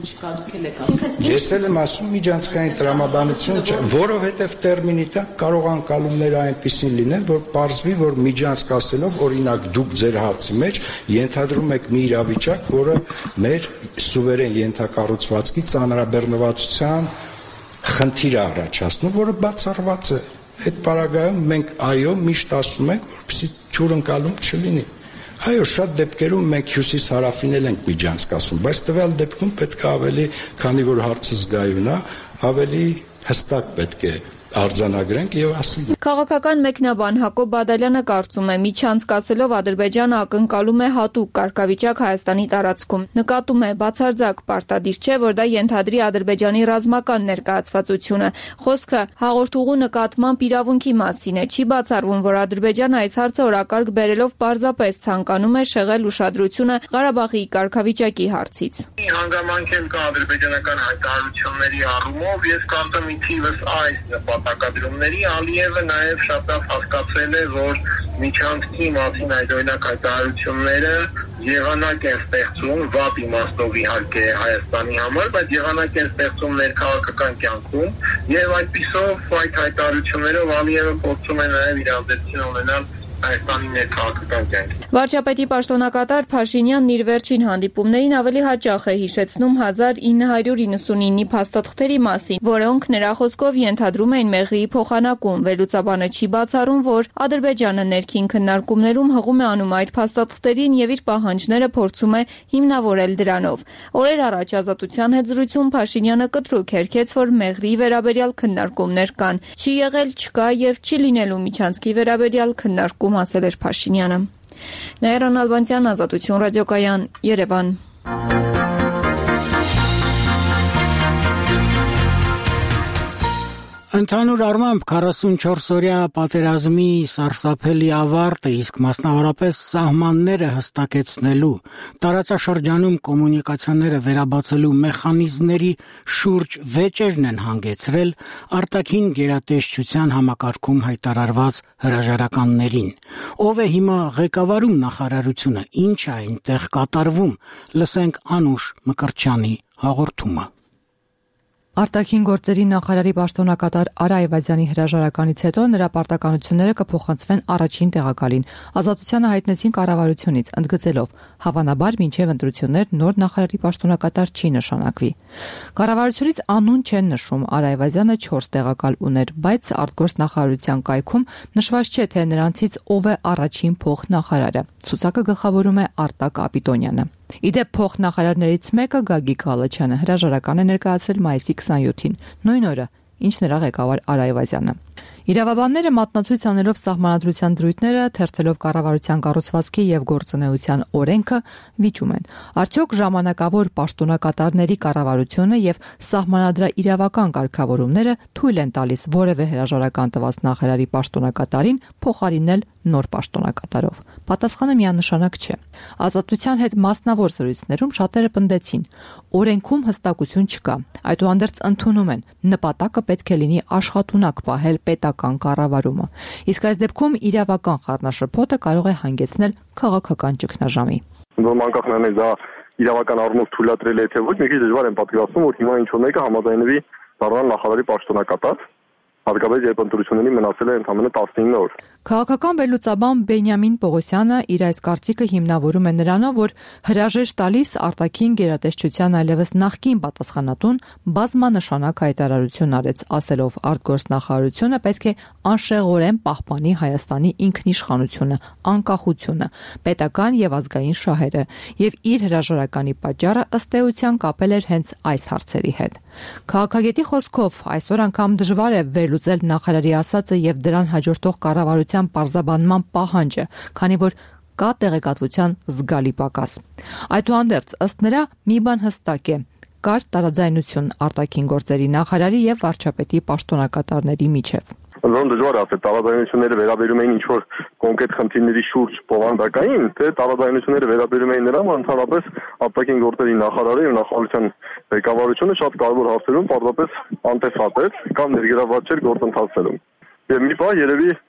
Ես էլ եմ ասում միջանցքային տրամաբանություն չէ, որովհետև տերմինի տակ կարող անկալումները այնպիսին լինեն, որ պարզվի, որ միջանցք ասելով, օրինակ դուք ձեր հարցի մեջ ենթադրում եք մի իրավիճակ, որը մեր սուվերեն ենթակառուցվածքի ծանրաբեռնվածության խնդիր է առաջացնում, որը բացառված է։ Այդ պարագայում մենք այո միշտ ասում ենք, որպեսզի ջուրընկալում չլինի։ Այո, շատ դեպքերում մենք հյուսիս-հարավին էլ ենք միջանցք ասում, բայց տվյալ դեպքում պետք է ավելի, քանի որ հարցը զգայուն է, ավելի հստակ պետք է արձանագրենք եւ ասենք։ Քաղաքական մեկնաբան Հակոբ Բադալյանը կարծում է, միջանցք ասելով Ադրբեջանը ակնկալում է հատուկ կարգավիճակ Հայաստանի տարածքում։ Նկատում է, բացարձակ պարտադիր չէ, որ դա ենթադրի Ադրբեջանի ռազմական ներկայացվածությունը։ Խոսքը հաղորդուղու նկատմամբ իրավունքի մասին է։ Չի բացառվում, որ Ադրբեջանը այս հարցը օրակարգ բերելով պարզապես ցանկանում է շեղել ուշադրությունը Ղարաբաղի կարգավիճակի հարցից։ Հանգամանք էլ կա ադրբեջանական հայտարարությունների առումով, ես կարծում եմ թիվս այս նպատակադրումների Ալիևը նաև շատ լավ հասկացել է, որ միջանցքի մասին այդ օրինակ հայտարարությունները եղանակ են ստեղծում, վատ իմաստով իհարկե Հայաստանի համար, բայց եղանակ են ստեղծում ներքաղաքական կյանքում եւ այդպիսով այդ հայտարարություններով Ալիևը փորձում է նաև իր ազդեցություն ունենալ Հայաստանի ներքաղաքական կյանքի։ Վարչապետի պաշտոնակատար Փաշինյանն իր վերջին հանդիպումներին ավելի հաճախ է հիշեցնում 1999-ի փաստաթղթերի մասին, որոնք նրա խոսքով ենթադրում էին Մեղրիի փոխանակում։ Վերլուծաբանը չի բացառում, որ Ադրբեջանը ներքին քննարկումներում հղում է անում այդ փաստաթղթերին եւ իր պահանջները փորձում է հիմնավորել դրանով։ Օրեր առաջ Ազատության հետ զրույցում Փաշինյանը կտրուկ հերքեց, որ Մեղրիի վերաբերյալ քննարկումներ կան։ Չի եղել, չկա եւ չի լինելու միջանցքի վերաբերյալ քննարկում, ասել էր Փաշինյանը։ Նաիրա Նալբանդյան, Ազատություն ռադիոկայան, Երևան։ Ընդհանուր առմամբ 44-օրյա պատերազմի սարսափելի ավարտը, իսկ մասնավորապես սահմանները հստակեցնելու, տարածաշրջանում կոմունիկացիաները վերաբացելու մեխանիզմների շուրջ վեճերն են հանգեցրել արտաքին գերատեսչության համակարգում հայտարարված հրաժարականներին։ Ով է հիմա ղեկավարում նախարարությունը, ինչ է այնտեղ կատարվում, լսենք Անուշ Մկրտչյանի հաղորդումը։ Արտաքին գործերի նախարարի պաշտոնակատար Արա Այվազյանի հրաժարականից հետո նրա պարտականությունները կփոխանցվեն առաջին տեղակալին։ Ազատությանը հայտնեցին կառավարությունից, ընդգծելով, հավանաբար մինչև ընտրություններ նոր նախարարի պաշտոնակատար չի նշանակվի։ Կառավարությունից անուն չեն նշում, Արա Այվազյանը 4 տեղակալ ուներ, բայց արտգործնախարարության կայքում նշված չէ, թե նրանցից ով է առաջին փոխնախարարը։ Ցուցակը գլխավորում է Արտակ Ապիտոնյանը։ Իդեպ փոխնախարարներից մեկը Գագիկ Ղալաչյանը հրաժարական է ներկայացրել մայիսի 27-ին, նույն օրը, ինչ նրա ղեկավար Արա Այվազյանը։ Իրավաբանները մատնացույց անելով սահմանադրության դրույթները, թերթելով կառավարության կառուցվածքի եւ գործունեության օրենքը, վիճում են. արդյոք ժամանակավոր պաշտոնակատարների կառավարությունը եւ սահմանադրաիրավական կարգավորումները թույլ են տալիս որևէ հրաժարական տված նախարարի պաշտոնակատարին փոխարինել նոր պաշտոնակատարով։ Պատասխանը միանշանակ չէ։ Ազատության հետ մասնավոր զրույցներում շատերը պնդեցին. օրենքում հստակություն չկա։ Այդուհանդերձ ընդունում են, նպատակը պետք է լինի աշխատունակ պահել պետական կառավարումը։ Իսկ այս դեպքում իրավական խառնաշփոթը կարող է հանգեցնել քաղաքական ճգնաժամի։ Անկախ նրանից դա իրավական առումով թույլատրել է թե ոչ, մի քիչ դժվար եմ պատկերացնում, որ հիմա ինչ-որ մեկը համաձայնվի դառնալ նախարարի պաշտոնակատար, հատկապես երբ ընտրությունների մնացել է ընդամենը 19 օր։ Քաղաքական վերլուծաբան Բենյամին Պողոսյանը իր այս կարծիքը հիմնավորում է նրանով, որ հրաժեշտ տալիս արտաքին գերատեսչության այլևս նախկին պատասխանատուն բազմանշանակ հայտարարություն արեց, ասելով արտգործնախարարությունը պետք է անշեղորեն պահպանի Հայաստանի ինքնիշխանությունը, անկախությունը, պետական եւ ազգային շահերը, եւ իր հրաժարականի պատճառը ըստ էության կապել էր հենց այս հարցերի հետ։ Քաղաքագետի խոսքով այսօր անգամ դժվար է վերլուծել նախարարի ասածը եւ դրան հաջորդող կառավարության պարզաբանման պահանջը, քանի որ կա տեղեկատվության զգալի պակաս։ Այդուհանդերձ, ըստ նրա, մի բան հստակ է. կար տարաձայնություն արտաքին գործերի նախարարի եւ վարչապետի պաշտոնակատարների միջեւ։ Ուրեմն դժվար է ասել, տարաձայնությունները վերաբերում էին ինչ-որ կոնկրետ խնդիրների շուրջ բովանդակային, թե տարաձայնությունները վերաբերում էին նրան, որ ընդհանրապես արտաքին գործերի նախարարը եւ նախարարության ղեկավարությունը շատ կարևոր հարցերում պարզապես անտեսած էր կամ ներգրավված չէր գործընթացներում։ Եվ մի բան երևի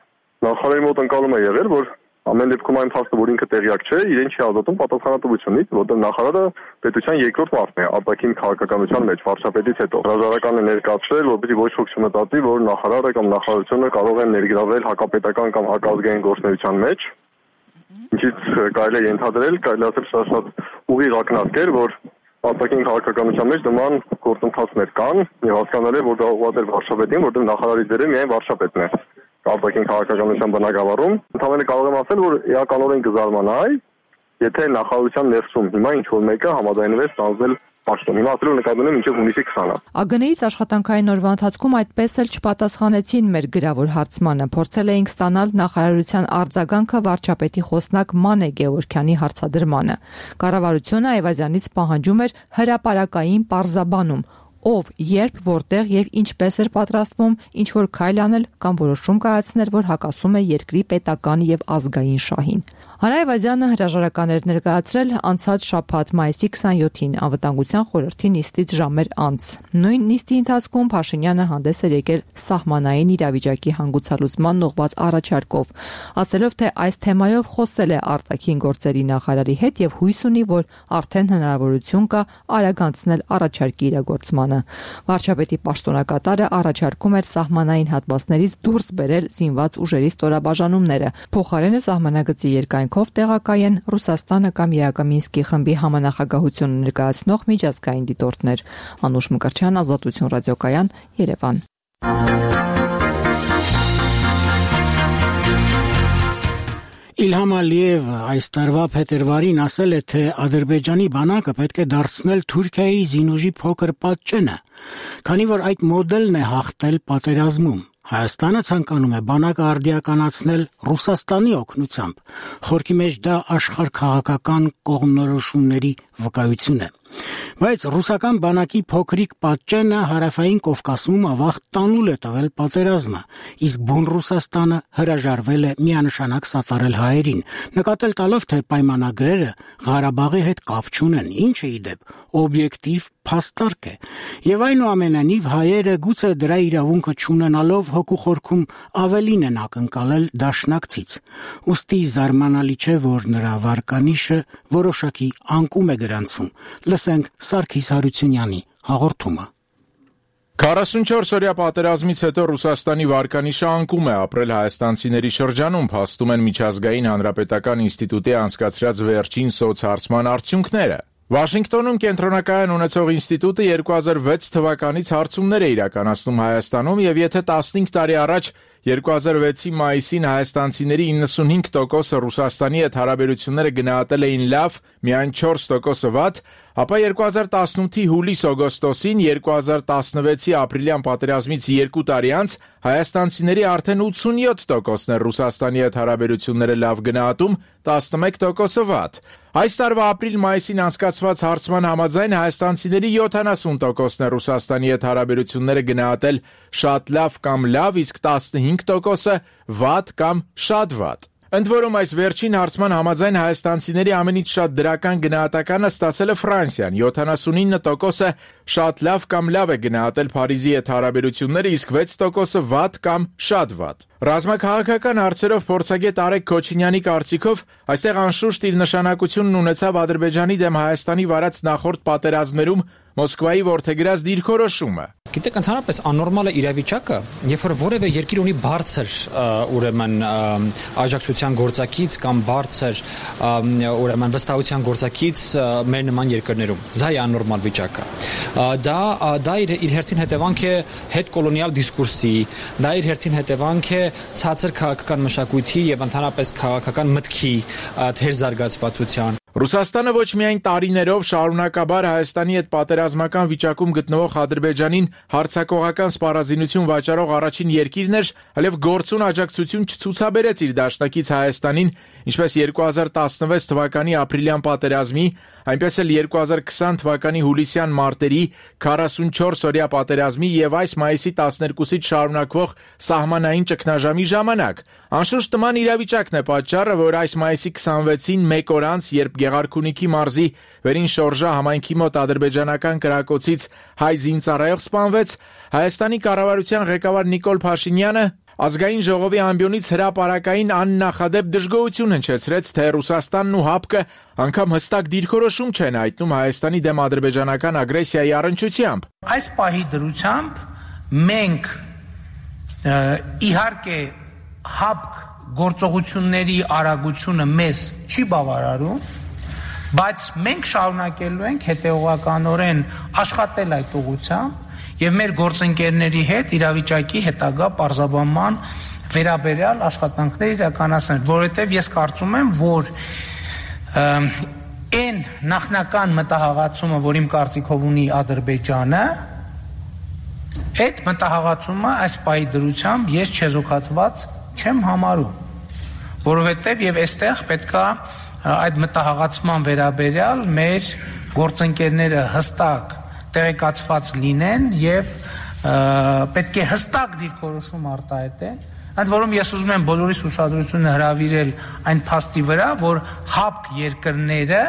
Նախարարի մոտ ընկալում է եղել, որ ամեն դեպքում այն փաստը, որ ինքը տեղյակ չէ, իրեն չի ազատում պատասխանատվությունից, որտեղ նախարարը պետության երկրորդ մարդն է արտաքին քաղաքականության մեջ վարչապետից հետո։ Հրաժարական է ներկայացրել, որպեսզի ոչ ոք չմտածի, որ նախարարը կամ նախարարությունը կարող են ներգրավել հակապետական կամ հակազգային գործունեության մեջ, ինչից կարելի է ենթադրել, կարելի ասել շատ ուղիղ ակնարկ էր, որ արտաքին քաղաքականության մեջ նման գործընթացներ կան եւ հասկանալի է, որ դա ուղղված էր վարչապետին, որտեղ նախարարի դերը միայն վարչապետն է արտաքին քաղաքականության բնագավառում։ Ընդհանրապես կարող եմ ասել, որ էականորեն կզարմանայի, եթե նախարարության ներսում հիմա ինչ-որ մեկը համաձայնվեր ստանձնել պաշտոն։ Հիմա ասելով նկատում եմ մինչև հունիսի 20-ը։ ԱԳՆ-ից աշխատանքային օրվա ընթացքում այդպես էլ չպատասխանեցին մեր գրավոր հարցմանը։ Փորձել էինք ստանալ նախարարության արձագանքը վարչապետի խոսնակ Մանե Գևորգյանի հարցադրմանը։ Կառավարությունը Այվազյանից պահանջում էր հրապարակային պարզաբանում, ով, երբ, որտեղ եւ ինչպես էր պատրաստվում ինչ որ քայլ անել կամ որոշում կայացնել, որ հակասում է երկրի պետական եւ ազգային շահին։ Հանա Այվազյանը հրաժարական էր ներկայացրել անցած շաբաթ մայիսի 27-ին Անվտանգության խորհրդի նիստից ժամեր անց։ Նույն նիստի ընթացքում Փաշինյանը հանդես էր եկել սահմանային իրավիճակի հանգուցալուծման ուղղված առաջարկով, ասելով, թե այս թեմայով խոսել է արտաքին գործերի նախարարի հետ եւ հույս ունի, որ արդեն հնարավորություն կա արագանցնել առաջարկի իրագործմանը։ Վարչապետի պաշտոնակատարը առաջարկում էր սահմանային հատվածներից դուրս բերել զինված ուժերի ստորաբաժանումները, փոխարենը սահմանագծի երկայնքով տեղակայեն Ռուսաստանը կամ Եկամինսկի խմբի համանախագահությունը ներկայացնող միջազգային դիտորդներ։ Անուշ Մկրտչյան, Ազատություն ռադիոկայան, Երևան։ Իլհամ Ալիևը այս տարվա փետրվարին ասել է, թե Ադրբեջանի բանակը պետք է դարձնել Թուրքիայի զինուժի փոքր պատճենը, քանի որ այդ մոդելն է հաղթել պատերազմում։ Հայաստանը ցանկանում է բանակը արդիականացնել Ռուսաստանի օգնությամբ։ Խորքի մեջ դա աշխարհքաղաքական կողմնորոշումների վկայություն է։ Բայց ռուսական բանակի փոքրիկ պատճենը հարավային Կովկասում ավաղ տանուլ է տվել պատերազմը, իսկ բուն Ռուսաստանը հրաժարվել է միանշանակ սատարել հայերին, նկատել տալով, թե պայմանագրերը Ղարաբաղի հետ կապ չունեն, ինչը ի դեպ օբյեկտիվ փաստարկ է, եւ այնուամենայնիվ հայերը գուցե դրա իրավունքը չունենալով հոգու խորքում ավելին են ակնկալել դաշնակցից։ Ուստի զարմանալի չէ, որ նրա վարկանիշը որոշակի անկում է գրանցում։ Լսենք Սարգիս Հարությունյանի հաղորդումը։ 44-օրյա պատերազմից հետո Ռուսաստանի վարկանիշը անկում է ապրել հայաստանցիների շրջանում, փաստում են Միջազգային հանրապետական ինստիտուտի անցկացրած վերջին սոցհարցման արդյունքները։ Վաշինգտոնում կենտրոնակայան ունեցող ինստիտուտը 2006 թվականից հարցումներ է իրականացնում Հայաստանում եւ եթե 15 տարի առաջ 2006-ի մայիսին հայաստանցիների 95%-ը Ռուսաստանի հետ հարաբերությունները գնահատել էին լավ, միայն 4%-ը վատ, ապա 2018-ի հուլիս-օգոստոսին 2016-ի ապրիլյան պատերազմից 2 տարի անց հայաստանցիների արդեն 87%-ն է Ռուսաստանի հետ հարաբերությունները լավ գնահատում, 11%-ը վատ։ Այս տարվա ապրիլ-մայիսին անցկացված հարցման համաձայն հայաստանցիների 70%-ն է Ռուսաստանի հետ հարաբերությունները գնահատել շատ լավ կամ լավ, իսկ 15%-ը վատ կամ շատ վատ։ Ընդ որում այս վերջին հարցման համաձայն հայաստանցիների ամենից շատ դրական գնահատականը ստացել է Ֆրանսիան, 79%-ը շատ լավ կամ լավ է գնահատել Փարիզի հետ հարաբերությունները, իսկ 6%-ը վատ կամ շատ վատ։ Ռազմաքաղաքական հարցերով փորձագետ Արեգ Քոչինյանի կարծիքով այստեղ անշուշտ իր նշանակությունն ունեցավ Ադրբեջանի դեմ Հայաստանի վարած նախորդ պատերազմներում Մոսկվայի որդեգրած դիրքորոշումը։ Գիտեք, ընդհանրապես աննորմալ է իրավիճակը, երբ որ որևէ երկիր ունի բարձր ուրեմն աջակցության գործակից կամ բարձր ուրեմն վստահության գործակից մեր նման երկրներում։ Դա է աննորմալ վիճակը։ Դա իր հերթին հետևանք է հետկոլոնիալ դիսկուրսի, դա իր հերթին հետևանք է ցածր քաղաքական մշակույթի եւ ընդհանրապես քաղաքական մտքի թերզարգացվածության։ Ռուսաստանը ոչ միայն տարիներով շարունակաբար Հայաստանի հետ պատերազմական վիճակում գտնվող Ադրբեջանին հարձակողական սպառազինություն վաճառող առաջին երկիրն էր, այլև գործուն աջակցություն չցուցաբերեց իր դաշնակից Հայաստանին, ինչպես 2016 թվականի ապրիլյան պատերազմի, այնպես էլ 2020 թվականի հուլիսյան մարտերի 44-օրյա պատերազմի եւ այս մայիսի 12-ից շարունակվող սահմանային ճգնաժամի ժամանակ։ Անշուշտ նման իրավիճակն է պատճառը, որ այս մայիսի 26-ին մեկ օր անց, երբ Գեղարքունիքի մարզի վերին շորժա համայնքի մոտ ադրբեջանական կրակոցից հայ զինծառայող սպանվեց, Հայաստանի կառավարության ղեկավար Նիկոլ Փաշինյանը Ազգային ժողովի ամբիոնից հրապարակային աննախադեպ դժգոհություն հնչեցրեց, թե Ռուսաստանն ու ՀԱՊԿ-ը անգամ հստակ դիրքորոշում չեն հայտնում Հայաստանի դեմ ադրբեջանական ագրեսիայի առնչությամբ։ Այս պահի դրությամբ մենք իհարկե ՀԱՊԿ գործողությունների արագությունը մեզ չի բավարարում, բայց մենք շարունակելու ենք հետևողականորեն աշխատել այդ ուղղությամբ եւ մեր գործընկերների հետ իրավիճակի հետագա պարզաբանման վերաբերյալ աշխատանքներ իրականացնել, որովհետեւ ես կարծում եմ, որ այն նախնական մտահղացումը, որ իմ կարծիքով ունի Ադրբեջանը, այդ մտահղացումը այս պահի դրությամբ ես չեզոքացված չեմ համարում, որովհետեւ եւ այստեղ պետքա այդ մտահղացման վերաբերյալ մեր գործընկերները հստակ տեղեկացված լինեն եւ պետք է հստակ դիրքորոշում արտահայտեն, ընդ որում ես ուզում եմ բոլորիս ուշադրությունը հրավիրել այն փաստի վրա, որ ՀԱՊԿ երկրները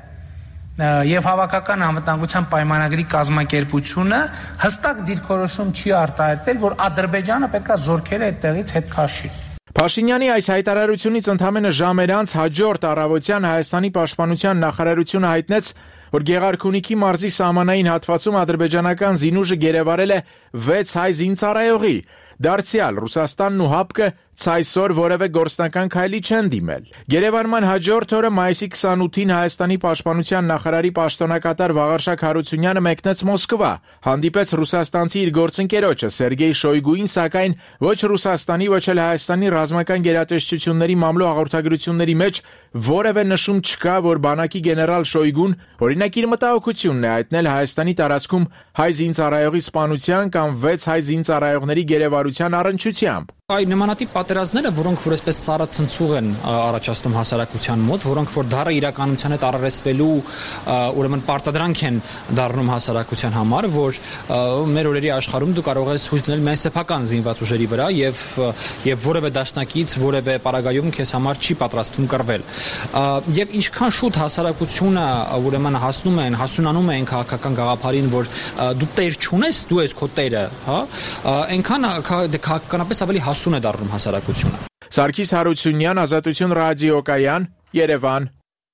եւ Հավաքական անվտանգության պայմանագրի կազմակերպությունը հստակ դիրքորոշում չի արտահայտել, որ Ադրբեջանը պետքա զորքերը այդտեղից հետ քաշի։ Փաշինյանի այս հայտարարությունից ընդամենը ժամեր անց հաջորդ առավոտյան Հայաստանի պաշտպանության նախարարությունը հայտնեց, որ Գեղարքունիքի մարզի սահմանային հատվածում ադրբեջանական զինուժը գերեվարել է 6 հայ զինծառայողի։ Դարձյալ Ռուսաստանն ու ՀԱՊԿ-ը ցայսօր որևէ գործնական քայլի չեն դիմել։ Գերեվարման հաջորդ օրը մայիսի 28-ին Հայաստանի պաշտպանության նախարարի պաշտոնակատար Վաղարշակ Հարությունյանը մեկնեց Մոսկվա, հանդիպեց ռուսաստանցի իր գործընկերոջը Սերգեյ Շոյգուին, սակայն ոչ Ռուսաստանի, ոչ էլ Հայաստանի ռազմական գերատեսչությունների մամլո հաղորդագրությունների մեջ որևէ նշում չկա, որ բանակի գեներալ Շոյգուն օրինակ իր մտահոգությունն է հայտնել Հայաստանի տարածքում հայ զինծառայողի սպանության կամ 6 հայ զինծառայողների գերեվարության առնչությամբ։ Այ նմանատիպ պատերազմները, որոնք որ այսպես սառացնցուղ են առաջացնում հասարակության մոտ, որոնք որ դառը իրականության հետ առերեսվելու ուրեմն պարտադրանք են դառնում հասարակության համար, որ մեր օրերի աշխարհում դու կարող ես հույս դնել միայն սեփական զինված ուժերի վրա եւ որևէ դաշնակից, որևէ պարագայում քեզ համար չի պատրաստվում կռվել։ Եվ ինչքան շուտ հասարակությունը ուրեմն հասունանում է քաղաքական գաղափարին, որ դու տեր չունես, դու ես քո տերը, հա, այնքան քաղաքականապես ավելի հասուն է դառնում հասարակությունը։ Սարգիս Հարությունյան, Ազատություն ռադիոկայան, Երևան։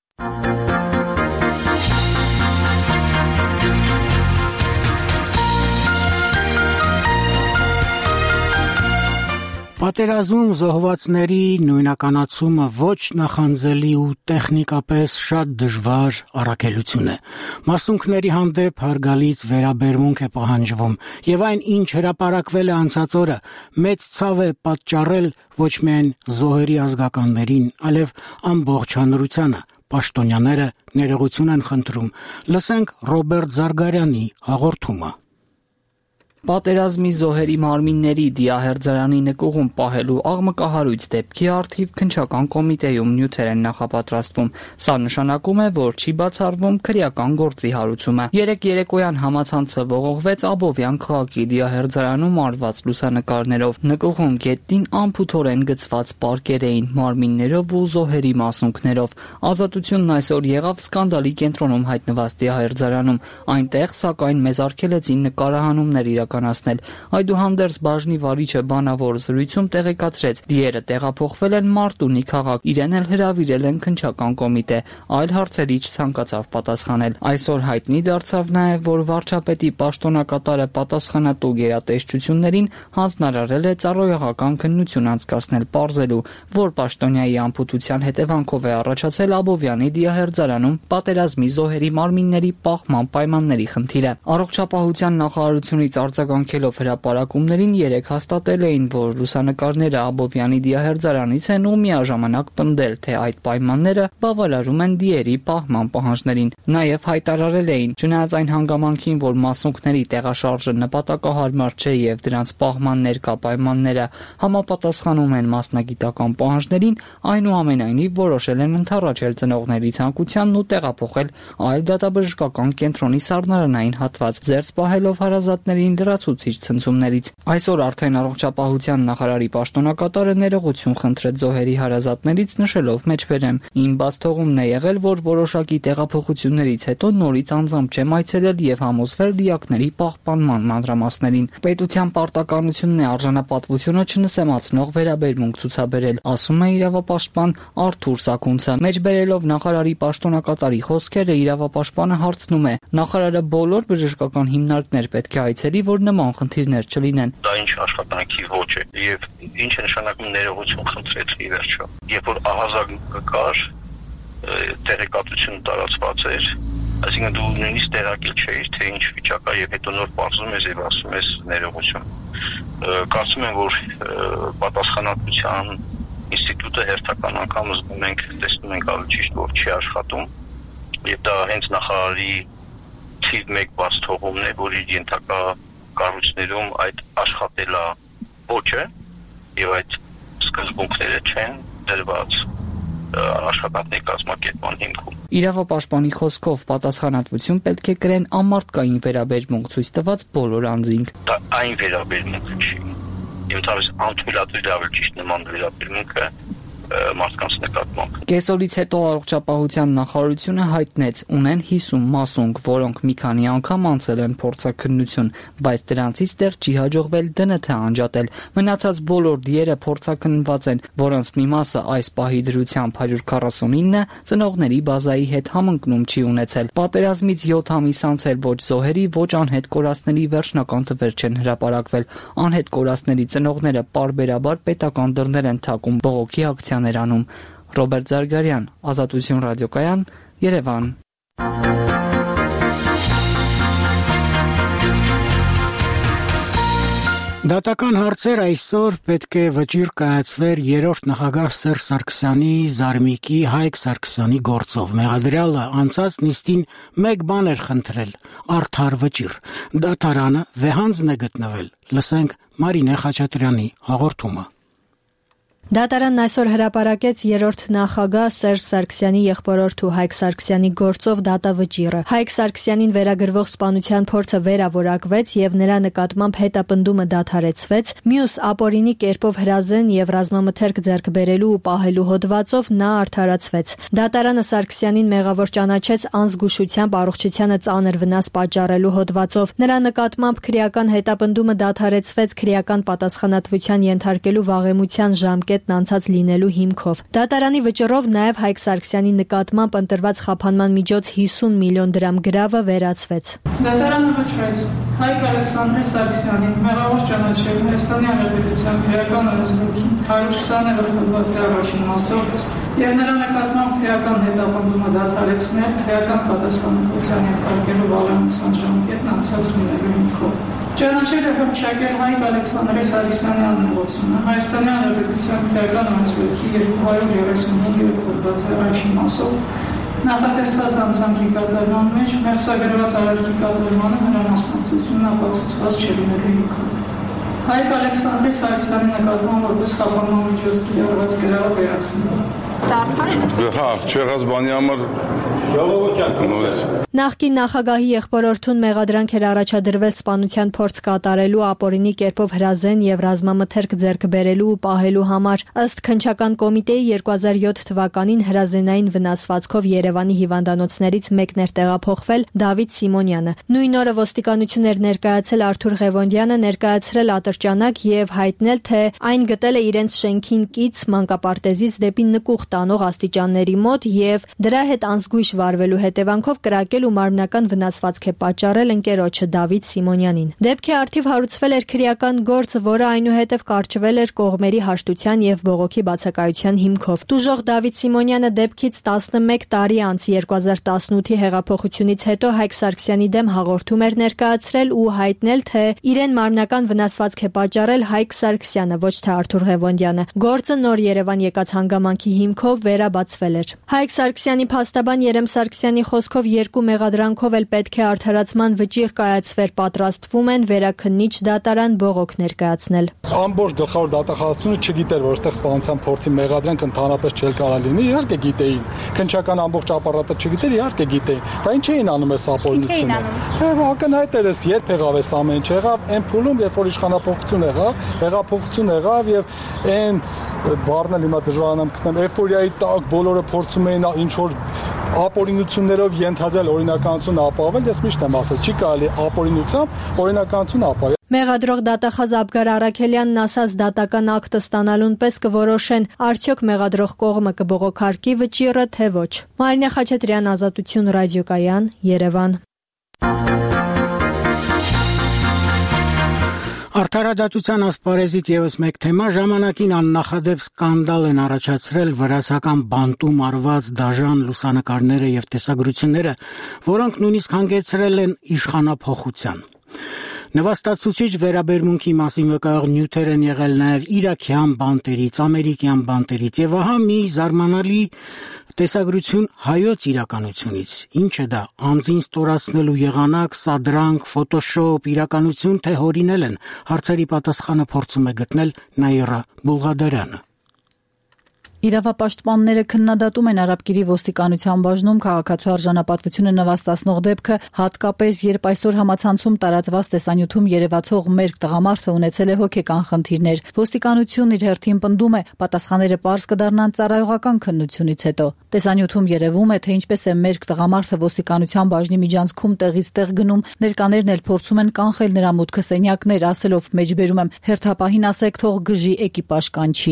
Պատերազմում զոհվածների նույնականացումը ոչ նախանձելի ու տեխնիկապես շատ դժվար առաքելություն է։ Մասունքների հանդեպ հարգալից վերաբերմունք է պահանջվում, եւ այն, ինչ հրապարակվել է անցած օրը, մեծ ցավ է պատճառել ոչ միայն զոհերի ազգականներին, այլև ամբողջ հանրությանը։ Պաշտոնյաները ներողություն են խնդրում։ Լսենք Ռոբերտ Զարգարյանի հաղորդումը։ Պատերազմի զոհերի մարմինների դիահերձարանի նկուղում պահելու աղմկահարույց դեպքի առթիվ քննչական կոմիտեում նյութեր են նախապատրաստվում։ Սա նշանակում է, որ չի բացառվում քրեական գործի հարուցումը։ Երեկ երեկոյան համացանցը ողողվեց Աբովյան քաղաքի դիահերձարանում արված լուսանկարներով։ Նկուղում գետնին անփութորեն գծված պարկեր էին մարմիններով ու զոհերի մասունքներով։ Ազատությունն այսօր եղավ սկանդալի կենտրոնում հայտնված դիահերձարանում։ Այնտեղ, սակայն, մեզ արգելեցին նկարահանումներ իրականացնել։ Այդուհանդերձ բաժնի վարիչը բանավոր զրույցում տեղեկացրեց, դիերը տեղափոխվել են Մարտունի քաղաք, իրեն էլ հրավիրել են քննչական կոմիտե, այլ հարցերի չցանկացավ պատասխանել։ Այսօր հայտնի դարձավ նաև, որ վարչապետի պաշտոնակատարը պատասխանատու գերատեսչություններին հանձնարարել է ծառայողական քննություն անցկացնել, պարզելու, որ պաշտոնյայի անփութության հետևանքով է առաջացել Աբովյանի դիահերձարանում պատերազմի զոհերի մարմինների պահման պայմանների խնդիրը։ Առողջապահության նախարարությունից արձագանքելով հրապարակումներին երեք հաստատել էին, որ լուսանկարները Աբովյանի դիահերձարանից են ու միաժամանակ պնդել, թե այդ պայմանները բավարարում են դիերի պահման պահանջներին։ Նաև հայտարարել էին, չնայած այն հանգամանքին, որ մասունքների տեղաշարժը նպատակահարմար չէ եւ դրանց պահման ներկա պայմանները համապատասխանում են մասնագիտական պահանջներին, այնուամենայնիվ որոշել են ընդառաջել ծնողների ցանկությանն ու տեղափոխել այլ դատաբժշկական կենտրոնի սառնարանային հատված, զերծ պահելով հարազատներին լրացուցիչ ցնցումներից։ Այսօր արդեն առողջապահության նախարարի պաշտոնակատարը ներողություն խնդրեց զոհերի հարազատներից, նշելով մեջբերեմ. «Իմ բաց թողումն է եղել, որ որոշակի տեղափոխություններից հետո նորից անձամբ չեմ այցելել եւ համոզվել դիակների պահպանման մանրամասներին։ Պետության պարտականությունն է արժանապատվությունը չնսեմացնող վերաբերմունք ցուցաբերել», ասում է իրավապաշտպան Արթուր Սաքունցը։ Մեջբերելով նախարարի պաշտոնակատարի խոսքերը, իրավապաշտպանը հարցնում է. նախարարը բոլոր բժշկական հիմնարկներ պետք է այցելի, որ նման խնդիրներ չլինեն։ Դա ինչ աշխատանքի ոճ է եւ ինչ է նշանակում ներողություն խնդրել ի վերջո։ Երբ որ ահազանգ կար, տեղեկատվություն տարածված էր, այսինքն դու նույնիսկ տեղակել չէիր, թե ինչ վիճակ է եւ հետո նոր բացում ես եւ ասում ես ներողություն։ Կարծում եմ, որ պատասխանատվության ինստիտուտը հերթական անգամ զգում ենք, տեսնում ենք ավելի ճիշտ, որ չի աշխատում եւ դա հենց նախարարի թիվ 1 բաց թողումն է, որի ենթակա կառույցներում այդ աշխատելա ոճը եւ այդ սկզբունքները չեն դրված աշխատանքների կազմակերպման հիմքում։ Իրավապաշտպանի խոսքով պատասխանատվություն պետք է կրեն ամարտկային վերաբերմունք ցույց տված բոլոր անձինք։ Դա այն վերաբերմունքը չի։ Ընդհանրապես անթույլատրելի ավելի ճիշտ նման վերաբերմունքը մարդկանց նկատմամբ։ Կեսօրից հետո առողջապահության նախարարությունը հայտնեց ունեն 50 մասունք, որոնք մի քանի անգամ անցել են փորձաքննություն, բայց դրանցից դեռ չի հաջողվել ԴՆԹ անջատել։ Մնացած բոլոր դիերը փորձաքննված են, որոնց մի մասը այս պահի դրությամբ 149 ծնողների բազայի հետ համընկնում չի ունեցել։ Պատերազմից 7 ամիս անցել ոչ զոհերի, ոչ անհետ կորածների վերջնական թվեր չեն հրապարակվել։ Անհետ կորածների ծնողները պարբերաբար պետական դռներ են թակում բողոքի ակցիա անում։ Ռոբերտ Զարգարյան, Ազատություն ռադիոկայան, Երևան։ Դատական հարցեր այսօր պետք է վճիռ կայացվեր երրորդ նախագահ Սերժ Սարգսյանի Զարմիկի Հայկ Սարգսյանի գործով։ Մեղադրյալը անցած նիստին մեկ բան էր խնդրել՝ արդար վճիռ։ Դատարանը վեհանձն է գտնվել։ Լսենք Մարինե Խաչատրյանի հաղորդումը։ Դատարանն այսօր հրապարակեց երրորդ նախագահ Սերժ Սարգսյանի եղբորորդու Հայկ Սարգսյանի գործով դատավճիռը։ Հայկ Սարգսյանին վերագրվող սպանության փորձը վերավորակվեց եւ նրա նկատմամբ հետապնդումը դադարեցվեց։ Մյուս ապօրինի կերպով հրազեն եւ ռազմամթերք ձեռք բերելու ու պահելու հոդվածով նա արդարացվեց։ Դատարանը Սարգսյանին մեղավոր ճանաչեց անզգուշությամբ առողջությանը ծանր վնաս պատճառելու հոդվածով։ Նրա նկատմամբ քրեական հետապնդումը դադարեցվեց քրեական պատասխանատվության ենթարկելու վաղեմության ժամկետ անցած լինելու հիմքով։ Դատարանի վճռով նաև Հայկ Սարգսյանի նկատմամբ ընտրված խափանման միջոց 50 միլիոն դրամ գրավը վերացվեց։ Դատարանը վճռեց Հայկ Ալեքսանդր Սարգսյանին մեղավոր ճանաչել Հայաստանի Հանրապետության քրեական օրենսգրքի 120-րդ հոդվածի առաջին մասով եւ նրա նկատմամբ քրեական հետապնդումը դադարեցնել քրեական պատասխանատվության ենթարկելու վաղեմության ժամկետն անցած լինելու հիմքով։ Ճանաչել է հռչակել Հայկ Ալեքսանդր Սարգսյանի աննեղությունը Հայաստանի Հանրապետության քրեական օրենսգրքի 235-րդ հոդվածի առաջին մասով նախատեսված անձանքի կատարման մեջ մեղսագրված արարքի կատարմանը նրա մասնակցությունն ապացուցված չլինելու հիմքով։ Հայկ Ալեքսանդր Սարգսյանի նկատմամբ որպես խափանման միջոց կիրառված գրավը վերացնել։ Հա, չեղած բանի համար Նախկին նախագահի եղբորորդուն մեղադրանք էր առաջադրվել սպանության փորձ կատարելու, ապօրինի կերպով հրազեն եւ ռազմամթերք ձեռք բերելու ու պահելու համար։ Ըստ քննչական կոմիտեի 2007 թվականին հրազենային վնասվածքով Երևանի հիվանդանոցներից մեկն էր տեղափոխվել Դավիթ Սիմոնյանը։ Նույն օրը ոստիկանություն էր ներկայացել Արթուր Ղևոնդյանը, ներկայացրել ատրճանակ եւ հայտնել, թե այն գտել է իրենց շենքին կից մանկապարտեզից դեպի նկուղ տանող աստիճանների մոտ եւ դրա հետ անզգույշ վարվելու հետևանքով կրակել ու մարմնական վնասվածք է պատճառել ընկերոջը Դավիթ Սիմոնյանին։ Դեպքի առթիվ հարուցվել էր քրեական գործ, որը այնուհետև կարճվել էր կողմերի հաշտության եւ բողոքի բացակայության հիմքով։ Տուժող Դավիթ Սիմոնյանը դեպքից 11 տարի անց 2018-ի հեղափոխությունից հետո Հայկ Սարգսյանի դեմ հաղորդում էր ներկայացրել ու հայտնել, թե իրեն մարմնական վնասվածք է պատճառել Հայկ Սարգսյանը, ոչ թե Արթուր Ղևոնդյանը։ Գործը նոր Երևան եկած հանգամանքի հիմքով հիմքով վերաբացվել էր։ Հայկ Սարգսյանի փաստաբան Երեմ Սարգսյանի խոսքով երկու մեղադրանքով էլ պետք է արդարացման վճիռ կայացվեր, պատրաստվում են վերաքննիչ դատարան բողոք ներկայացնել։ Ամբողջ գլխավոր դատախազությունը չգիտեր, որ այստեղ սպանության փորձի մեղադրանք ընդհանրապես չէր կարող լինի, իհարկե գիտեին։ Քննչական ամբողջ ապարատը չգիտեր, իհարկե գիտեին։ Բայց ինչ էին անում այս ապօրինությունը։ Ակնհայտ էր, երբ եղավ այս ամեն ինչ, եղավ այն փուլում, երբ որ իշխանապողություն եղավ, հեղափոխություն եղավ եւ այն բառն էլ հիմա դժվար եմ գտնել, էֆորիայի տակ բոլորը փորձում էին ինչ որ ապօրինություններով ենթադրել օրինականություն ապահովել, ես միշտ եմ ասել, չի կարելի ապօրինությամբ օրինականություն ապահովել։ Մեղադրող դատախազ Աբգար Արաքելյանն ասաց դատական ակտը ստանալուն պես կորոշեն արդյոք մեղադրող կողմը կբողոքարկի վճիռը թե ոչ։ Մարինե Խաչատրյան, Ազատություն ռադիոկայան, Երևան։ Արդարադատության ասպարեզից եւս մեկ թեմա ժամանակին աննախադեպ սկանդալ են առաջացրել վրացական բանտում արված դաժան լուսանկարները եւ տեսագրությունները, որոնք նույնիսկ հանգեցրել են իշխանափոխության։ Նվաստացուցիչ վերաբերմունքի մասին վկայող նյութեր են եղել նաև իրաքյան բանտերից, ամերիկյան բանտերից եւ ահա մի զարմանալի տեսագրություն հայոց իրականությունից։ Ինչ է դա, անձին ստորացնելու եղանակ, սադրանք, ֆոտոշոպ, իրականություն թե հորինել են, հարցերի պատասխանը փորձում է գտնել Նաիրա Բուլղադարյանը։ Իրավապաշտպանները քննադատում են Արաբկիրի ոստիկանության բաժնում քաղաքացու արժանապատվությունը նվաստացնող դեպքը, հատկապես երբ այսօր համացանցում տարածված տեսանյութում երևացող մերկ տղամարդը ունեցել է հոգեկան խնդիրներ։ Ոստիկանությունն իր հերթին պնդում է, պատասխանները պարզ կդառնան ծառայողական քննությունից հետո։ Տեսանյութում երևում է, թե ինչպես է մերկ տղամարդը ոստիկանության բաժնի միջանցքում տեղից տեղ գնում, ներկաներն էլ փորձում են կանխել նրա մուտքը սենյակներ, ասելով մեջբերում եմ, հերթապահին ասեք թող գժի էկիպաժ կանչի։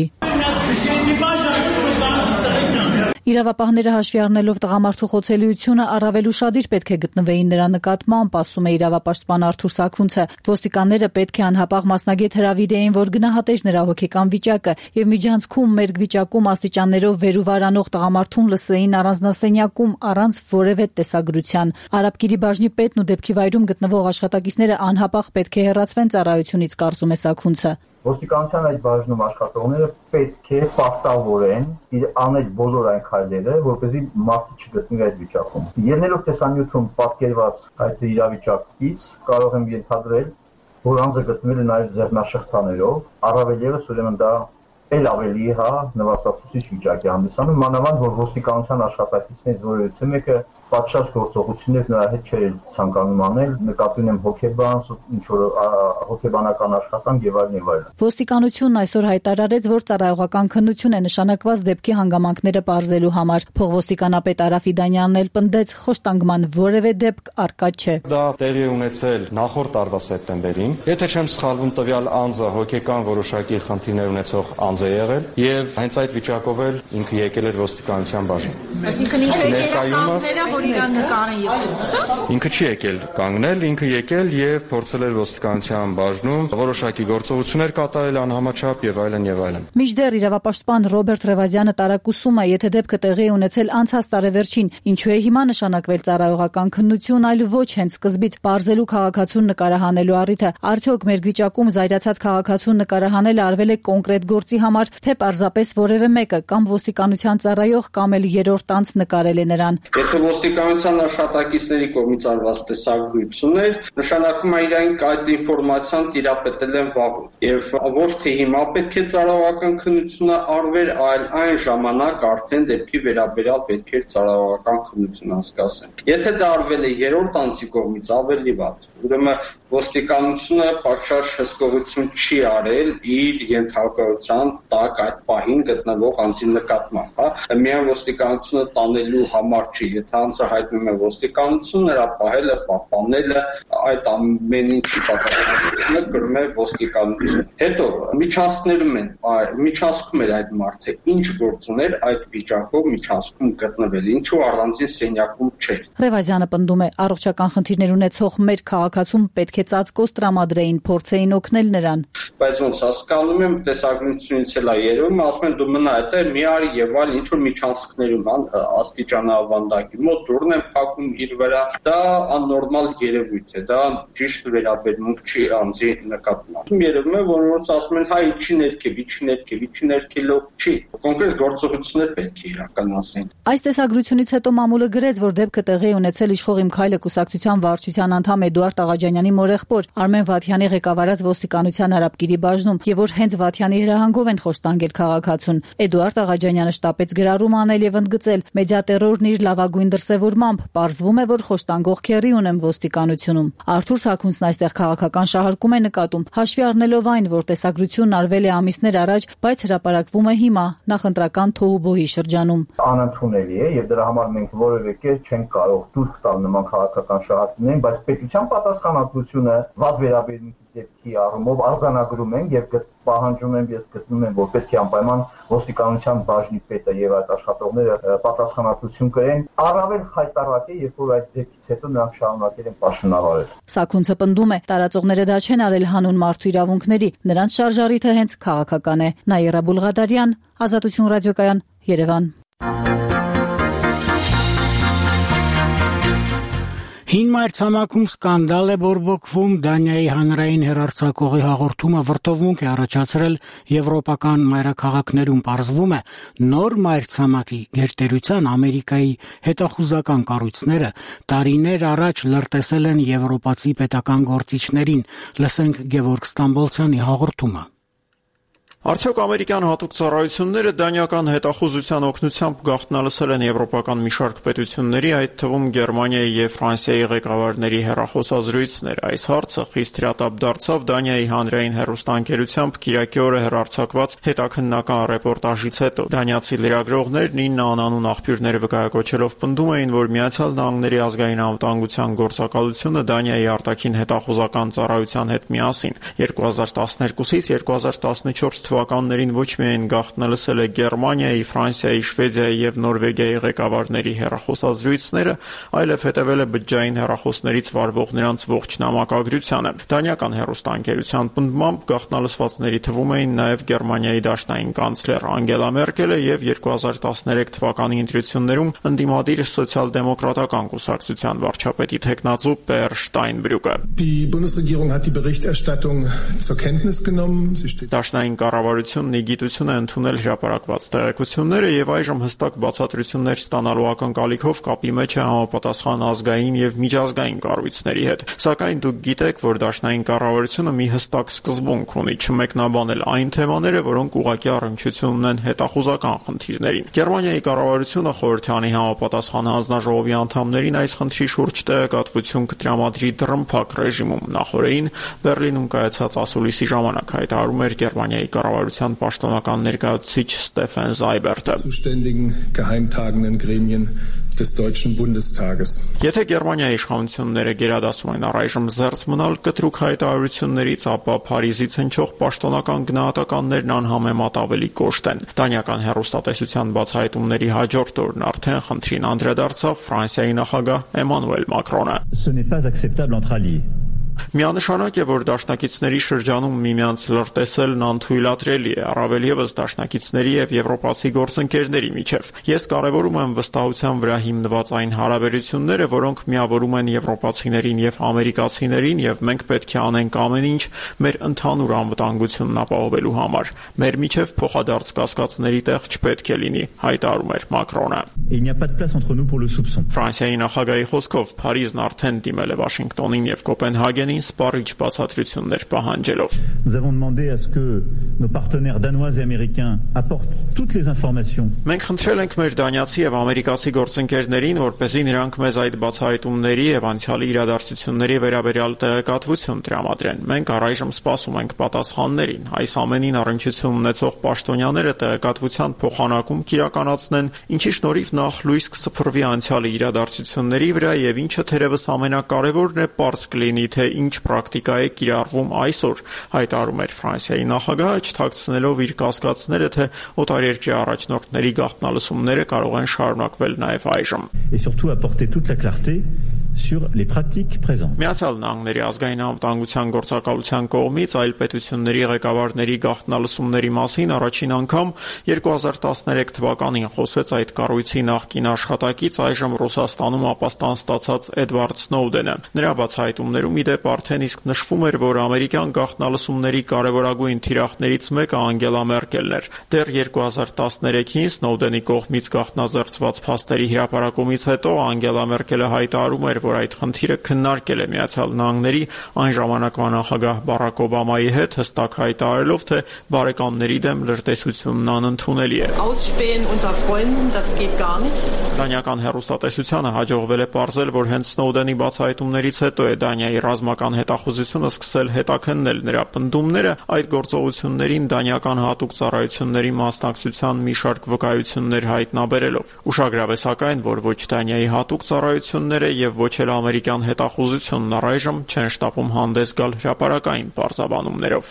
Իրավապահները հաշվի առնելով տղամարդու խոցելիությունը առավել ուշադիր պետք է գտնվեին նրա նկատմամբ, ասում է իրավապաշտպան Արթուր Սաքունցը։ Ոստիկանները պետք է անհապաղ մասնագետ հրավիրեին, որ գնահատեր նրա հոգեկան վիճակը եւ միջանցքում մերկ վիճակում աստիճաններով վեր ու վար անող տղամարդուն լսեին առանձնասենյակում առանց որևէ տեսագրության։ Արաբկիրի բաժնի պետն ու դեպքի վայրում գտնվող աշխատակիցները անհապաղ պետք է հեռացվեն ծառայությունից, կարծում է Սաքունցը։ Ոստիկանության այդ բաժնում աշխատողները պետք է պարտավորեն անել բոլոր այն քայլերը, որպեսզի մարդը չգտնվի այդ վիճակում։ Ելնելով տեսանյութում պատկերված այդ իրավիճակից կարող եմ ենթադրել, որ անձը գտնվել է նաև ձեռնաշղթաներով, առավել ևս ուրեմն դա էլ ավելի նվաստացուցիչ վիճակի հանդիսանում, մանավանդ որ ոստիկանության աշխատակիցներից որևէ մեկը պատշաճ գործողություններ նրա հետ չէր ցանկանում անել, նկատի ունեմ հոգեբան, ինչ որ հոգեբանական աշխատանք եւ այլն եւ այլն։ Ոստիկանությունն այսօր հայտարարեց, որ ծառայողական քննություն է նշանակված դեպքի հանգամանքները պարզելու համար։ Փոխոստիկանապետ Արա Ֆիդանյանն էլ պնդեց, խոշտանգման որևէ դեպք առկա չէ։ Դա տեղի ունեցել նախորդ տարվա սեպտեմբերին։ Եթե չեմ սխալվում, տվյալ անձը հոգեկան որոշակի խնդիրներ ունեցող անձ է եղել եւ հենց այդ վիճակով էլ ինքը եկել էր ոստիկանության բաժին։ Այսինքն ինքը չի եկել կանգնել, ինքը եկել եւ փորձել էր ոստիկանության բաժնում որոշակի գործողություններ կատարել անհամաչափ եւ այլն եւ այլն։ Մինչդեռ իրավապաշտպան Ռոբերտ Ռևազյանը տարակուսում է, եթե դեպքը տեղի է ունեցել անցած տարեվերջին, ինչու է հիմա նշանակվել ծառայողական քննություն, այլ ոչ հենց սկզբից պարզելու քաղաքացուն նկարահանելու առիթը։ Արդյոք մեր վիճակում զայրացած քաղաքացուն նկարահանելը արվել է կոնկրետ գործի համար, թե պարզապես որևէ մեկը կամ ոստիկանության ծառայող կամ էլ երրորդ անձ նկարել է նրան։ Եթե ոստիկանության աշխատակիցների կողմից արված տեսագրություններ, նշանակում է իրանք այդ ինֆորմացիան տիրապետել են վաղուց եւ ոչ թե հիմա պետք է ծառայողական քննությունը արվեր, այլ այն ժամանակ արդեն դեպքի վերաբերյալ պետք է ծառայողական քննություն անցկացնել։ Եթե դա արվել է երրորդ անձի կողմից, ավելի վատ։ Ուրեմն ոստիկանությունը պատշաճ հսկողություն չի արել իր ենթակայության տակ այդ պահին գտնվող անձի նկատմամբ, Միայն ոստիկանությունը տանելու համար չի, եթե անձը հայտնում է ոստիկանություն, նրա պահելը, պահպանելը, այդ ամեն ինչի պատասխանատվությունը կրում է ոստիկանություն։ Հետո միջանցքում էր այդ մարդը, ինչ գործ ուներ այդ վիճակով միջանցքում գտնվել, ինչու առանձին սենյակում չէր։ Ռևազյանը պնդում է, առողջական խնդիրներ ունեցող մեր քաղաքացում պետք է ծածկոց տրամադրեին, փորձեին օգնել նրան։ Բայց ոնց հասկանում եմ, տեսագրությունից էլ է երևում, ասում են դու մնա այդտեղ մի արի եւ այլ ինչ որ միջանցքներում, աստիճանավանդակի մոտ դուրն են փակում իր վրա, դա աննորմալ երևույթ է, դա ճիշտ վերաբերմունք չի անձի նկատմամբ։ Երևում է, որ ոնց ասում են, հայ չի ներքևելով չի։ Կոնկրետ գործողություններ պետք է իրականացնեն։ Այս տեսագրությունից հետո մամուլը գրեց, որ դեպքը տեղի ունեցել Իշխող իմ քայլը կուսակցության վարչության անդամ Էդուարդ Աղաջանյանի մորեղբոր Արմեն Վաթյանի ղեկավարած ոստիկանության Արաբկիրի բաժնում, եւ որ հենց Վաթյանի հրահանգով են խոշտանգել քաղաքացուն։ Էդուարդ Աղաջանյանը շտապեց գրառում անել եւ ընդգծել. մեդիատերորն իր լավագույն դրսեւորմամբ պարզվում է, որ խոշտանգող քեռի ունեմ ոստիկանությունում։ Արթուր Սաքունցն այստեղ քաղաքական շահարկում է նկատում, հաշվի առնելով այն, որ տեսագրությունն արվել է ամիսներ առաջ, բայց հրապարակվում է հիմա, նախընտրական թոհուբոհի շրջանում։ Անընդունելի է եւ դրա համար մենք որևէ կերպ չենք կարող դուրս տալ նման քաղաքական շահարկումներին, բայց պետության պատասխանատվությունը վատ վերաբերմունքի դեպքի առումով արձանագրում են եւ պահանջում եմ, ես գտնում եմ, որ պետք է անպայման ոստիկանության բաժնի պետը եւ այդ աշխատողները պատասխանատվություն կրեն, առավել խայտառակ է, երբ որ այդ դեպքից հետո նրանք շարունակել են պաշտոնավարել։ Սաքունցը պնդում է, տարածողները դա չեն արել հանուն մարդու իրավունքների, նրանց շարժարիթը հենց քաղաքական է։ Նաիրա Բուլղադարյան, Ազատություն ռադիոկայան, Երևան։ Հին մայրցամաքում սկանդալ է բորբոքվում, Դանիայի հանրային հեռարձակողի հաղորդումը վրդովմունք է առաջացրել եվրոպական մայրաքաղաքներում, պարզվում է նոր մայրցամաքի գերտերության Ամերիկայի հետախուզական կառույցները տարիներ առաջ լրտեսել են եվրոպացի պետական գործիչներին, լսենք Գևորգ Ստամբոլցյանի հաղորդումը։ Արդյոք ամերիկյան հատուկ ծառայությունները դանիական հետախուզության օգնությամբ գաղտնալսել են եվրոպական մի շարք պետությունների, այդ թվում Գերմանիայի եւ Ֆրանսիայի ղեկավարների հեռախոսազրույցներ։ Այս հարցը խիստ հրատապ դարձավ Դանիայի հանրային հեռուստաընկերությամբ Կիրակի օրը հեռարձակված հետաքննական ռեպորտաժից հետո։ Դանիացի լրագրողներն 9 անանուն աղբյուրները վկայակոչելով պնդում էին, որ Միացյալ Նահանգների ազգային անվտանգության գործակալությունը Դանիայի արտաքին հետախուզական ծառայության հետ միասին 2012-ից 2014 թվականներին ոչ միայն գաղտնալսել է Գերմանիայի, Ֆրանսիայի, Շվեդիայի եւ Նորվեգիայի ղեկավարների հեռախոսազրույցները, այլև հետևել է բջջային հեռախոսներից վարվող նրանց ողջ նամակագրությանը։ Դանիական հեռուստաընկերության պնդմամբ գաղտնալսվածների թվում էին նաեւ Գերմանիայի դաշնային կանցլեր Անգելա Մերկելը եւ 2013 թվականի ընտրություններում ընդդիմադիր սոցիալ-դեմոկրատական կուսակցության վարչապետի թեկնածու Պեր Շտայնբրյուկը։ Die Bundesregierung hat die Berichterstattung zur Kenntnis genommen. Դաշնային կառավարությունն ի գիտություն է ընդունել հրապարակված տեղեկությունները եւ այժմ հստակ բացատրություններ ստանալու ակնկալիքով կապի մեջ է համապատասխան ազգային եւ միջազգային կառույցների հետ։ Սակայն դուք գիտեք, որ դաշնային կառավարությունը մի հստակ սկզբունք ունի՝ չմեկնաբանել այն թեմաները, որոնք ուղղակի առնչություն ունեն հետախուզական խնդիրներին։ Գերմանիայի կառավարությունը խորհրդանի համապատասխան հանձնաժողովի անդամներին այս խնդրի շուրջ տեղեկատվություն կտրամադրի դռնփակ ռեժիմում։ Նախորդին Բերլինում կայացած ասուլիսի ժամանակ հայտարարում էր Գերմանիայի կառավարության պաշտոնական ներկայացուցիչ Ստեֆան Զայբերտը։ Des Deutschen Bundestages. Եթե Գերմանիայի իշխանությունները գերադասում են առայժմ զերծ մնալ կտրուկ հայտարարություններից, ապա Փարիզից հնչող պաշտոնական գնահատականներն անհամեմատ ավելի կոշտ են։ Դանիական հեռուստատեսության բացահայտումների հաջորդ օրն արդեն խնդրին անդրադարձավ Ֆրանսիայի նախագահ Էմանուել Մակրոնը։ Ce n'est pas acceptable entre alliés. Միանշանակ է, որ դաշնակիցների շրջանում միմյանց լրտեսելն անթույլատրելի է, առավել եւս դաշնակիցների եւ եվրոպացի գործընկերների միջեւ։ Ես կարեւորում եմ վստահության վրա հիմնված այն հարաբերությունները, որոնք միավորում են եվրոպացիներին եւ ամերիկացիներին, եւ մենք պետք է անենք ամեն ինչ մեր ընդհանուր անվտանգությունն ապահովելու համար։ Մեր միջեւ փոխադարձ կասկածների տեղ չպետք է լինի, հայտարարում էր Մակրոնը։ Il n'y a pas de place entre nous pour le soupçon. Ֆրանսիայի նախագահի խոսքով Փարիզն արդեն դիմել է Վաշինգտոնին եւ Կոպենհագենին սպառիչ բացատրություններ պահանջելով։ Nous avons demandé à ce que nos partenaires danois et américains apportent toutes les informations. Մենք խնդրել ենք մեր դանիացի եւ ամերիկացի գործընկերներին, որպեսզի նրանք մեզ այդ բացահայտումների եւ անցյալի իրադարձությունների վերաբերյալ տեղեկատվություն տրամադրեն։ Մենք առայժմ սպասում ենք պատասխաններին։ Այս ամենին առնչություն ունեցող պաշտոնյաները տեղեկատվության փոխանակում կիրականացնեն, ինչի շնորհիվ նախ լույս կսփռվի անցյալի իրադարձությունների վրա եւ ինչը թերևս ամենակարևորն է, պարզ կլինի, թե ինչ պրակտիկա է կիրառվում այսօր, հայտարարում էր Ֆրանսիայի նախագահը, չթաքցնելով իր կասկածները, թե օտարերկրյա առաջնորդների գաղտնալսումները կարող են շարունակվել նաև այժմ։ Et surtout apporter toute la clarté sur les pratiques présentes. Միացյալ Նահանգների ազգային անվտանգության գործակալության կողմից այլ պետությունների ղեկավարների գաղտնալսումների մասին առաջին անգամ 2013 թվականին խոսեց այդ կառույցի նախկին աշխատակից այժմ Ռուսաստանում ապաստան ստացած Էդվարդ Սնոուդենը։ Նրա բացահայտումներում ի դեպ արդեն իսկ նշվում էր, որ ամերիկյան գաղտնալսումների կարևորագույն թիրախներից մեկը Անգելա Մերկելն էր։ Դեռ 2013-ին Սնոուդենի կողմից գաղտնազերծված փաստերի հրապարակումից հետո Անգելա Մերկելը հայտարարում էր, որ այդ խնդիրը քննարկել է Միացյալ Նահանգների այն ժամանակվա նախագահ Բարակ Օբամայի հետ, հստակ հայտարարելով, թե բարեկամների դեմ լրտեսությունն անընդունելի է։ Դանիական հեռուստատեսությանը հաջողվել է պարզել, որ հենց Սնոուդենի բացահայտումներից հետո է Դանիայի ռազմական հետախուզությունը սկսել հետաքննել նրա պնդումները, այդ գործողություններին դանիական հատուկ ծառայությունների մասնակցության մի շարք վկայություններ հայտնաբերելով։ Ուշագրավ է սակայն, որ ոչ Դանիայի հատուկ ծառայությունները եւ ոչ էլ ամերիկյան հետախուզությունն առայժմ չեն շտապում հանդես գալ հրապարակային պարզաբանումներով։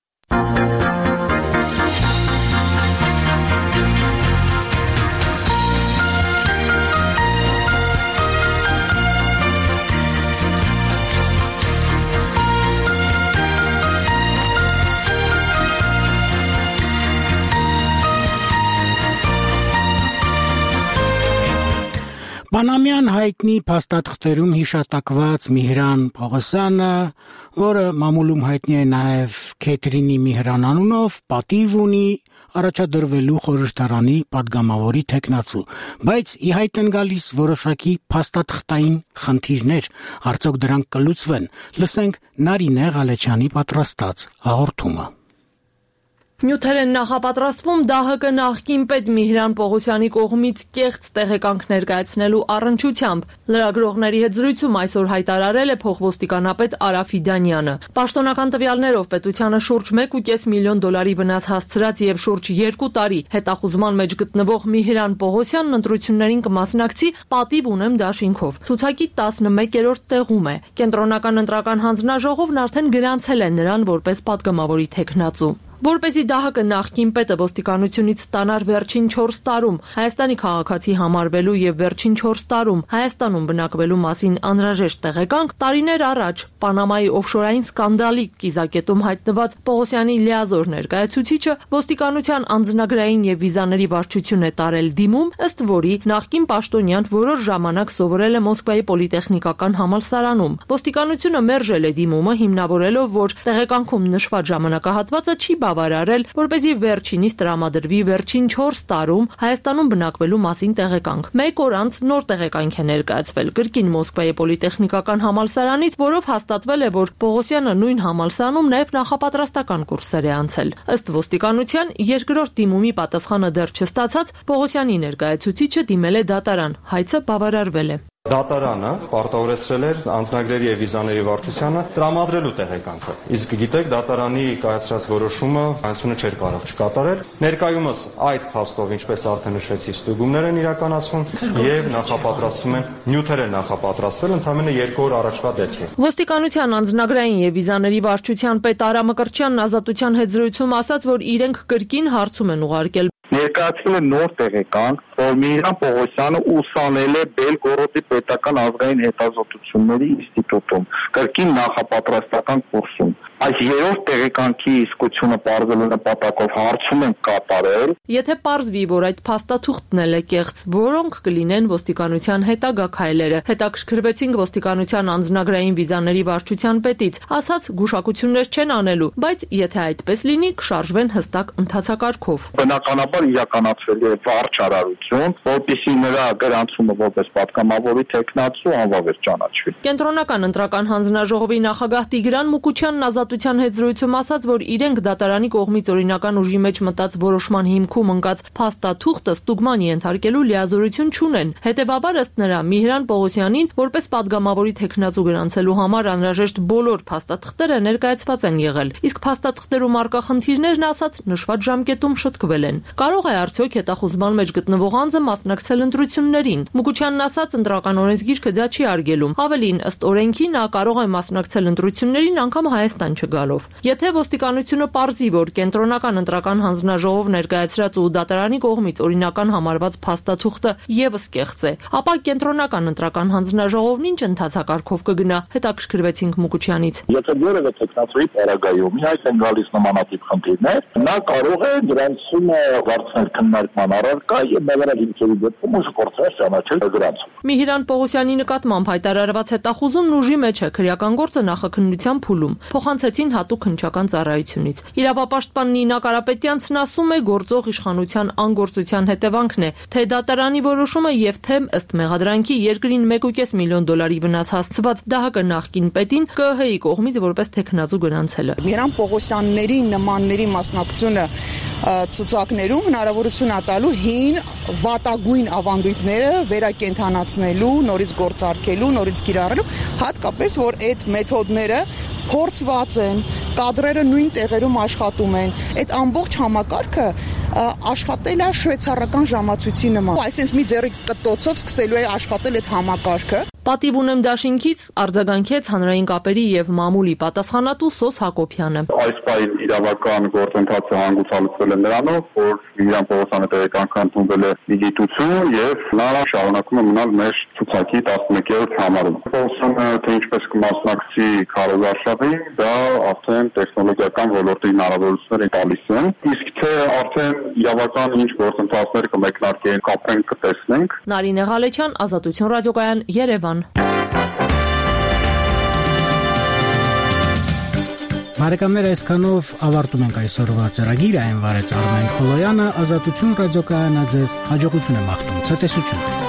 Պանամյան հայտնի փաստաթղթերում հիշատակված Միհրան Պողոսյանը, որը մամուլում հայտնի է նաև Քեթրինի Միհրան անունով, պատիվ ունի առաջադրվելու խորհրդարանի պատգամավորի թեկնածու, բայց ի հայտ են գալիս որոշակի փաստաթղթային խնդիրներ, արդյոք դրանք կլուծվեն։ Լսենք Նարինե Ղալեչյանի պատրաստած հաղորդումը։ Նյութեր են նախապատրաստվում ԴՀԿ նախկին պետ Միհրան Պողոսյանի կողմից կեղծ տեղեկանք ներկայացնելու առնչությամբ։ Լրագրողների հետ զրույցում այսօր հայտարարել է փոխոստիկանապետ Արա Ֆիդանյանը։ Պաշտոնական տվյալներով պետությանը շուրջ 1.5 միլիոն դոլարի վնաս հասցրած եւ շուրջ 2 տարի հետախուզման մեջ գտնվող Միհրան Պողոսյանն ընտրություններին կմասնակցի պատիվ ունեմ դաշինքով։ Ցուցակի 11-րդ տեղում է։ Կենտրոնական ընտրական հանձնաժողովն արդեն գրանցել է նրան որպես պատգամավորի թեկնածու։ Որպեսզի ԴՀԿ նախկին պետը ոստիկանությունից ստանար վերջին 4 տարում Հայաստանի քաղաքացի համարվելու եւ վերջին 4 տարում Հայաստանում բնակվելու մասին անհրաժեշտ տեղեկանք, տարիներ առաջ Պանամայի օֆշորային սկանդալի կիզակետում հայտնված Պողոսյանի լիազոր ներկայացուցիչը ոստիկանության անձնագրային եւ վիզաների վարչություն է տարել դիմում, ըստ որի նախկին պաշտոնյան որոշ ժամանակ սովորել է Մոսկվայի պոլիտեխնիկական համալսարանում։ Ոստիկանությունը մերժել է դիմումը, հիմնավորելով, որ տեղեկանքում նշված ժամանակահատվածը չի բավարարել, որպեսզի վերջինիս տրամադրվի վերջին 4 տարում Հայաստանում բնակվելու մասին տեղեկանք։ Մեկ օր անց նոր տեղեկանք է ներկայացվել կրկին Մոսկվայի պոլիտեխնիկական համալսարանից, որով հաստատվել է, որ Պողոսյանը նույն համալսարանում նաև նախապատրաստական կուրսեր է անցել։ Ըստ ոստիկանության, երկրորդ դիմումի պատասխանը դեռ չստացած Պողոսյանի ներկայացուցիչը դիմել է դատարան, հայցը բավարարվել է։ Դատարանը պարտավորեցրել էր անձնագրերի եւ վիզաների վարչությանը տրամադրելու տեղեկանքը։ Իսկ գիտեք, դատարանի կայացրած որոշումը հանցությունը չէր կարող չկատարել։ Ներկայումս այդ փաստով, ինչպես արդեն նշեցի, ստուգումներ են իրականացվում եւ նախապատրաստվում են նյութեր են նախապատրաստվել ընդամենը 2 օր առաջվա դեպքի։ Ոստիկանության անձնագրային եւ վիզաների վարչության պետ Արա Մկրտչյանն Ազատության հետ զրույցում ասաց, որ իրենք կրկին հարցում են ուղարկել ներկայացվել է նոր տեղեկանք, որ Միհրան Պողոսյանը ուսանել է Բելգորոդի պետական ազգային հետազոտությունների ինստիտուտում, կրկին նախապատրաստական կուրսում։ Այս երրորդ տեղեկանքի իսկությունը պարզելու նպատակով հարցում են կատարել։ Եթե պարզվի, որ այդ փաստաթուղթն էլ է կեղծ, որոնք կլինեն ոստիկանության հետագա քայլերը։ Հետաքրքրվեցինք ոստիկանության անձնագրային վիզաների վարչության պետից, ասաց գուշակություններ չեն անելու, բայց եթե այդպես լինի, կշարժվեն հստակ ընթացակարգով։ Բնականաբար իրականացվելի է վարչարարություն, որպեսզի նրա գրանցումը որպես պատգամավորի թեկնածու անվավեր ճանաչվի։ Կենտրոնական ընտրական հանձնաժողովի նախագահ Տիգրան Մուկուչյանն Ազատության հետ զրույցում ասաց, որ իրենք դատարանի կողմից օրինական ուժի մեջ մտած որոշման հիմքում ընկած փաստաթուղթը ստուգման ենթարկելու լիազորություն չունեն։ Հետևաբար ըստ նրա Միհրան Պողոսյանին որպես պատգամավորի թեկնածու գրանցելու համար անհրաժեշտ բոլոր փաստաթղթերը ներկայացված են եղել, իսկ փաստաթղթերում արկա խնդիրներն ասաց նշված ժամկետում շտկվել են։ Կարող է արդյոք հետախուզման մեջ գտնվող անձը մասնակցել ընտրություններին։ Մուկուչյանն ասաց, ընտրական օրենսգիրքը դա չի արգելում։ Ավելին, ըստ օրենքի նա կարող է մասնակցել ընտրություններին անգամ Հայաստանի դատաստան չգալով։ Եթե ոստիկանությունը պարզի, որ կենտրոնական ընտրական հանձնաժողով ներկայացրած ու դատարանի կողմից օրինական համարված փաստաթուղթը եւս կեղծ է, ապա կենտրոնական ընտրական հանձնաժողովն ինչ ընթացակարգով կգնա, հետաքրքրվեցինք Մուկուչյանից։ Եթե որևէ տեխնացուի պարագայում իհայտ են գալիս նմանատիպ խնդիրներ, նա կարող է դրանցում դարձնել քննարկման առարկա եւ բավարար հիմքերի դեպքում ուժգործել ճանաչել դրանց։ Միհիրան Պողոսյանի նկատմամբ հայտարարված հետախուզումն ուժի մեջ է քրեական գործը նախաքննության փուլում, փոխանցեցին հատուկ հնչական ծառայությունից։ Իրավապաշտպան Նինա Կարապետյանցն ասում է, գործող իշխանության անգործության հետևանքն է, թե դատարանի որոշումը եւ թե ըստ մեղադրանքի երկրին $1.5 միլիոն վնաս հասցված ԴՀԿ նախկին պետին ԿԸՀ-ի կողմից որպես թեկնածու գրանցելը։ Միհրան Պողոսյանների նմանների մասնակցությունը ցուցակներում հնարավորություն է տալու հին վատագույն ավանդույթները վերակենդանացնելու, նորից գործարկելու, նորից կիրառելու, հատկապես որ այդ մեթոդները փորձված են, կադրերը նույն տեղերում աշխատում են, այդ ամբողջ համակարգը աշխատել է շվեյցարական ժամացույցի նման։ Այսինքն մի ձեռի կտոցով սկսելու է աշխատել այդ համակարգը։ Պատիվ ունեմ դաշինքից արձագանքեց հանրային կապերի եւ մամուլի պատասխանատու Սոս Հակոբյանը։ Այս պահին իրավական գործընթացը հանգուցալուծվել է նրանով, որ Միհրան Պողոսյանը տեղեկանք ընդունվել է միլիտություն եւ նա շարունակում է մնալ մեր ցուցակի 11-րդ համարում։ Պողոսյանը թե ինչպես կմասնակցի քարոզարշավին, դա արդեն տեխնոլոգիական ոլորտի հնարավորություններ են տալիս են, իսկ թե արդեն իրավական ինչ գործընթացներ կմեկնարկեն, կապենք, կտեսնենք։ Նարինե Ղալեչյան, Ազատություն ռադիոկայան, Երևան։ Բարեկամներ, այսքանով ավարտում ենք այսօրվա ծրագիրը, այն վարեց Արմեն Խոլոյանը, Ազատություն ռադիոկայանը ձեզ հաջողություն է մաղթում, ցտեսություն։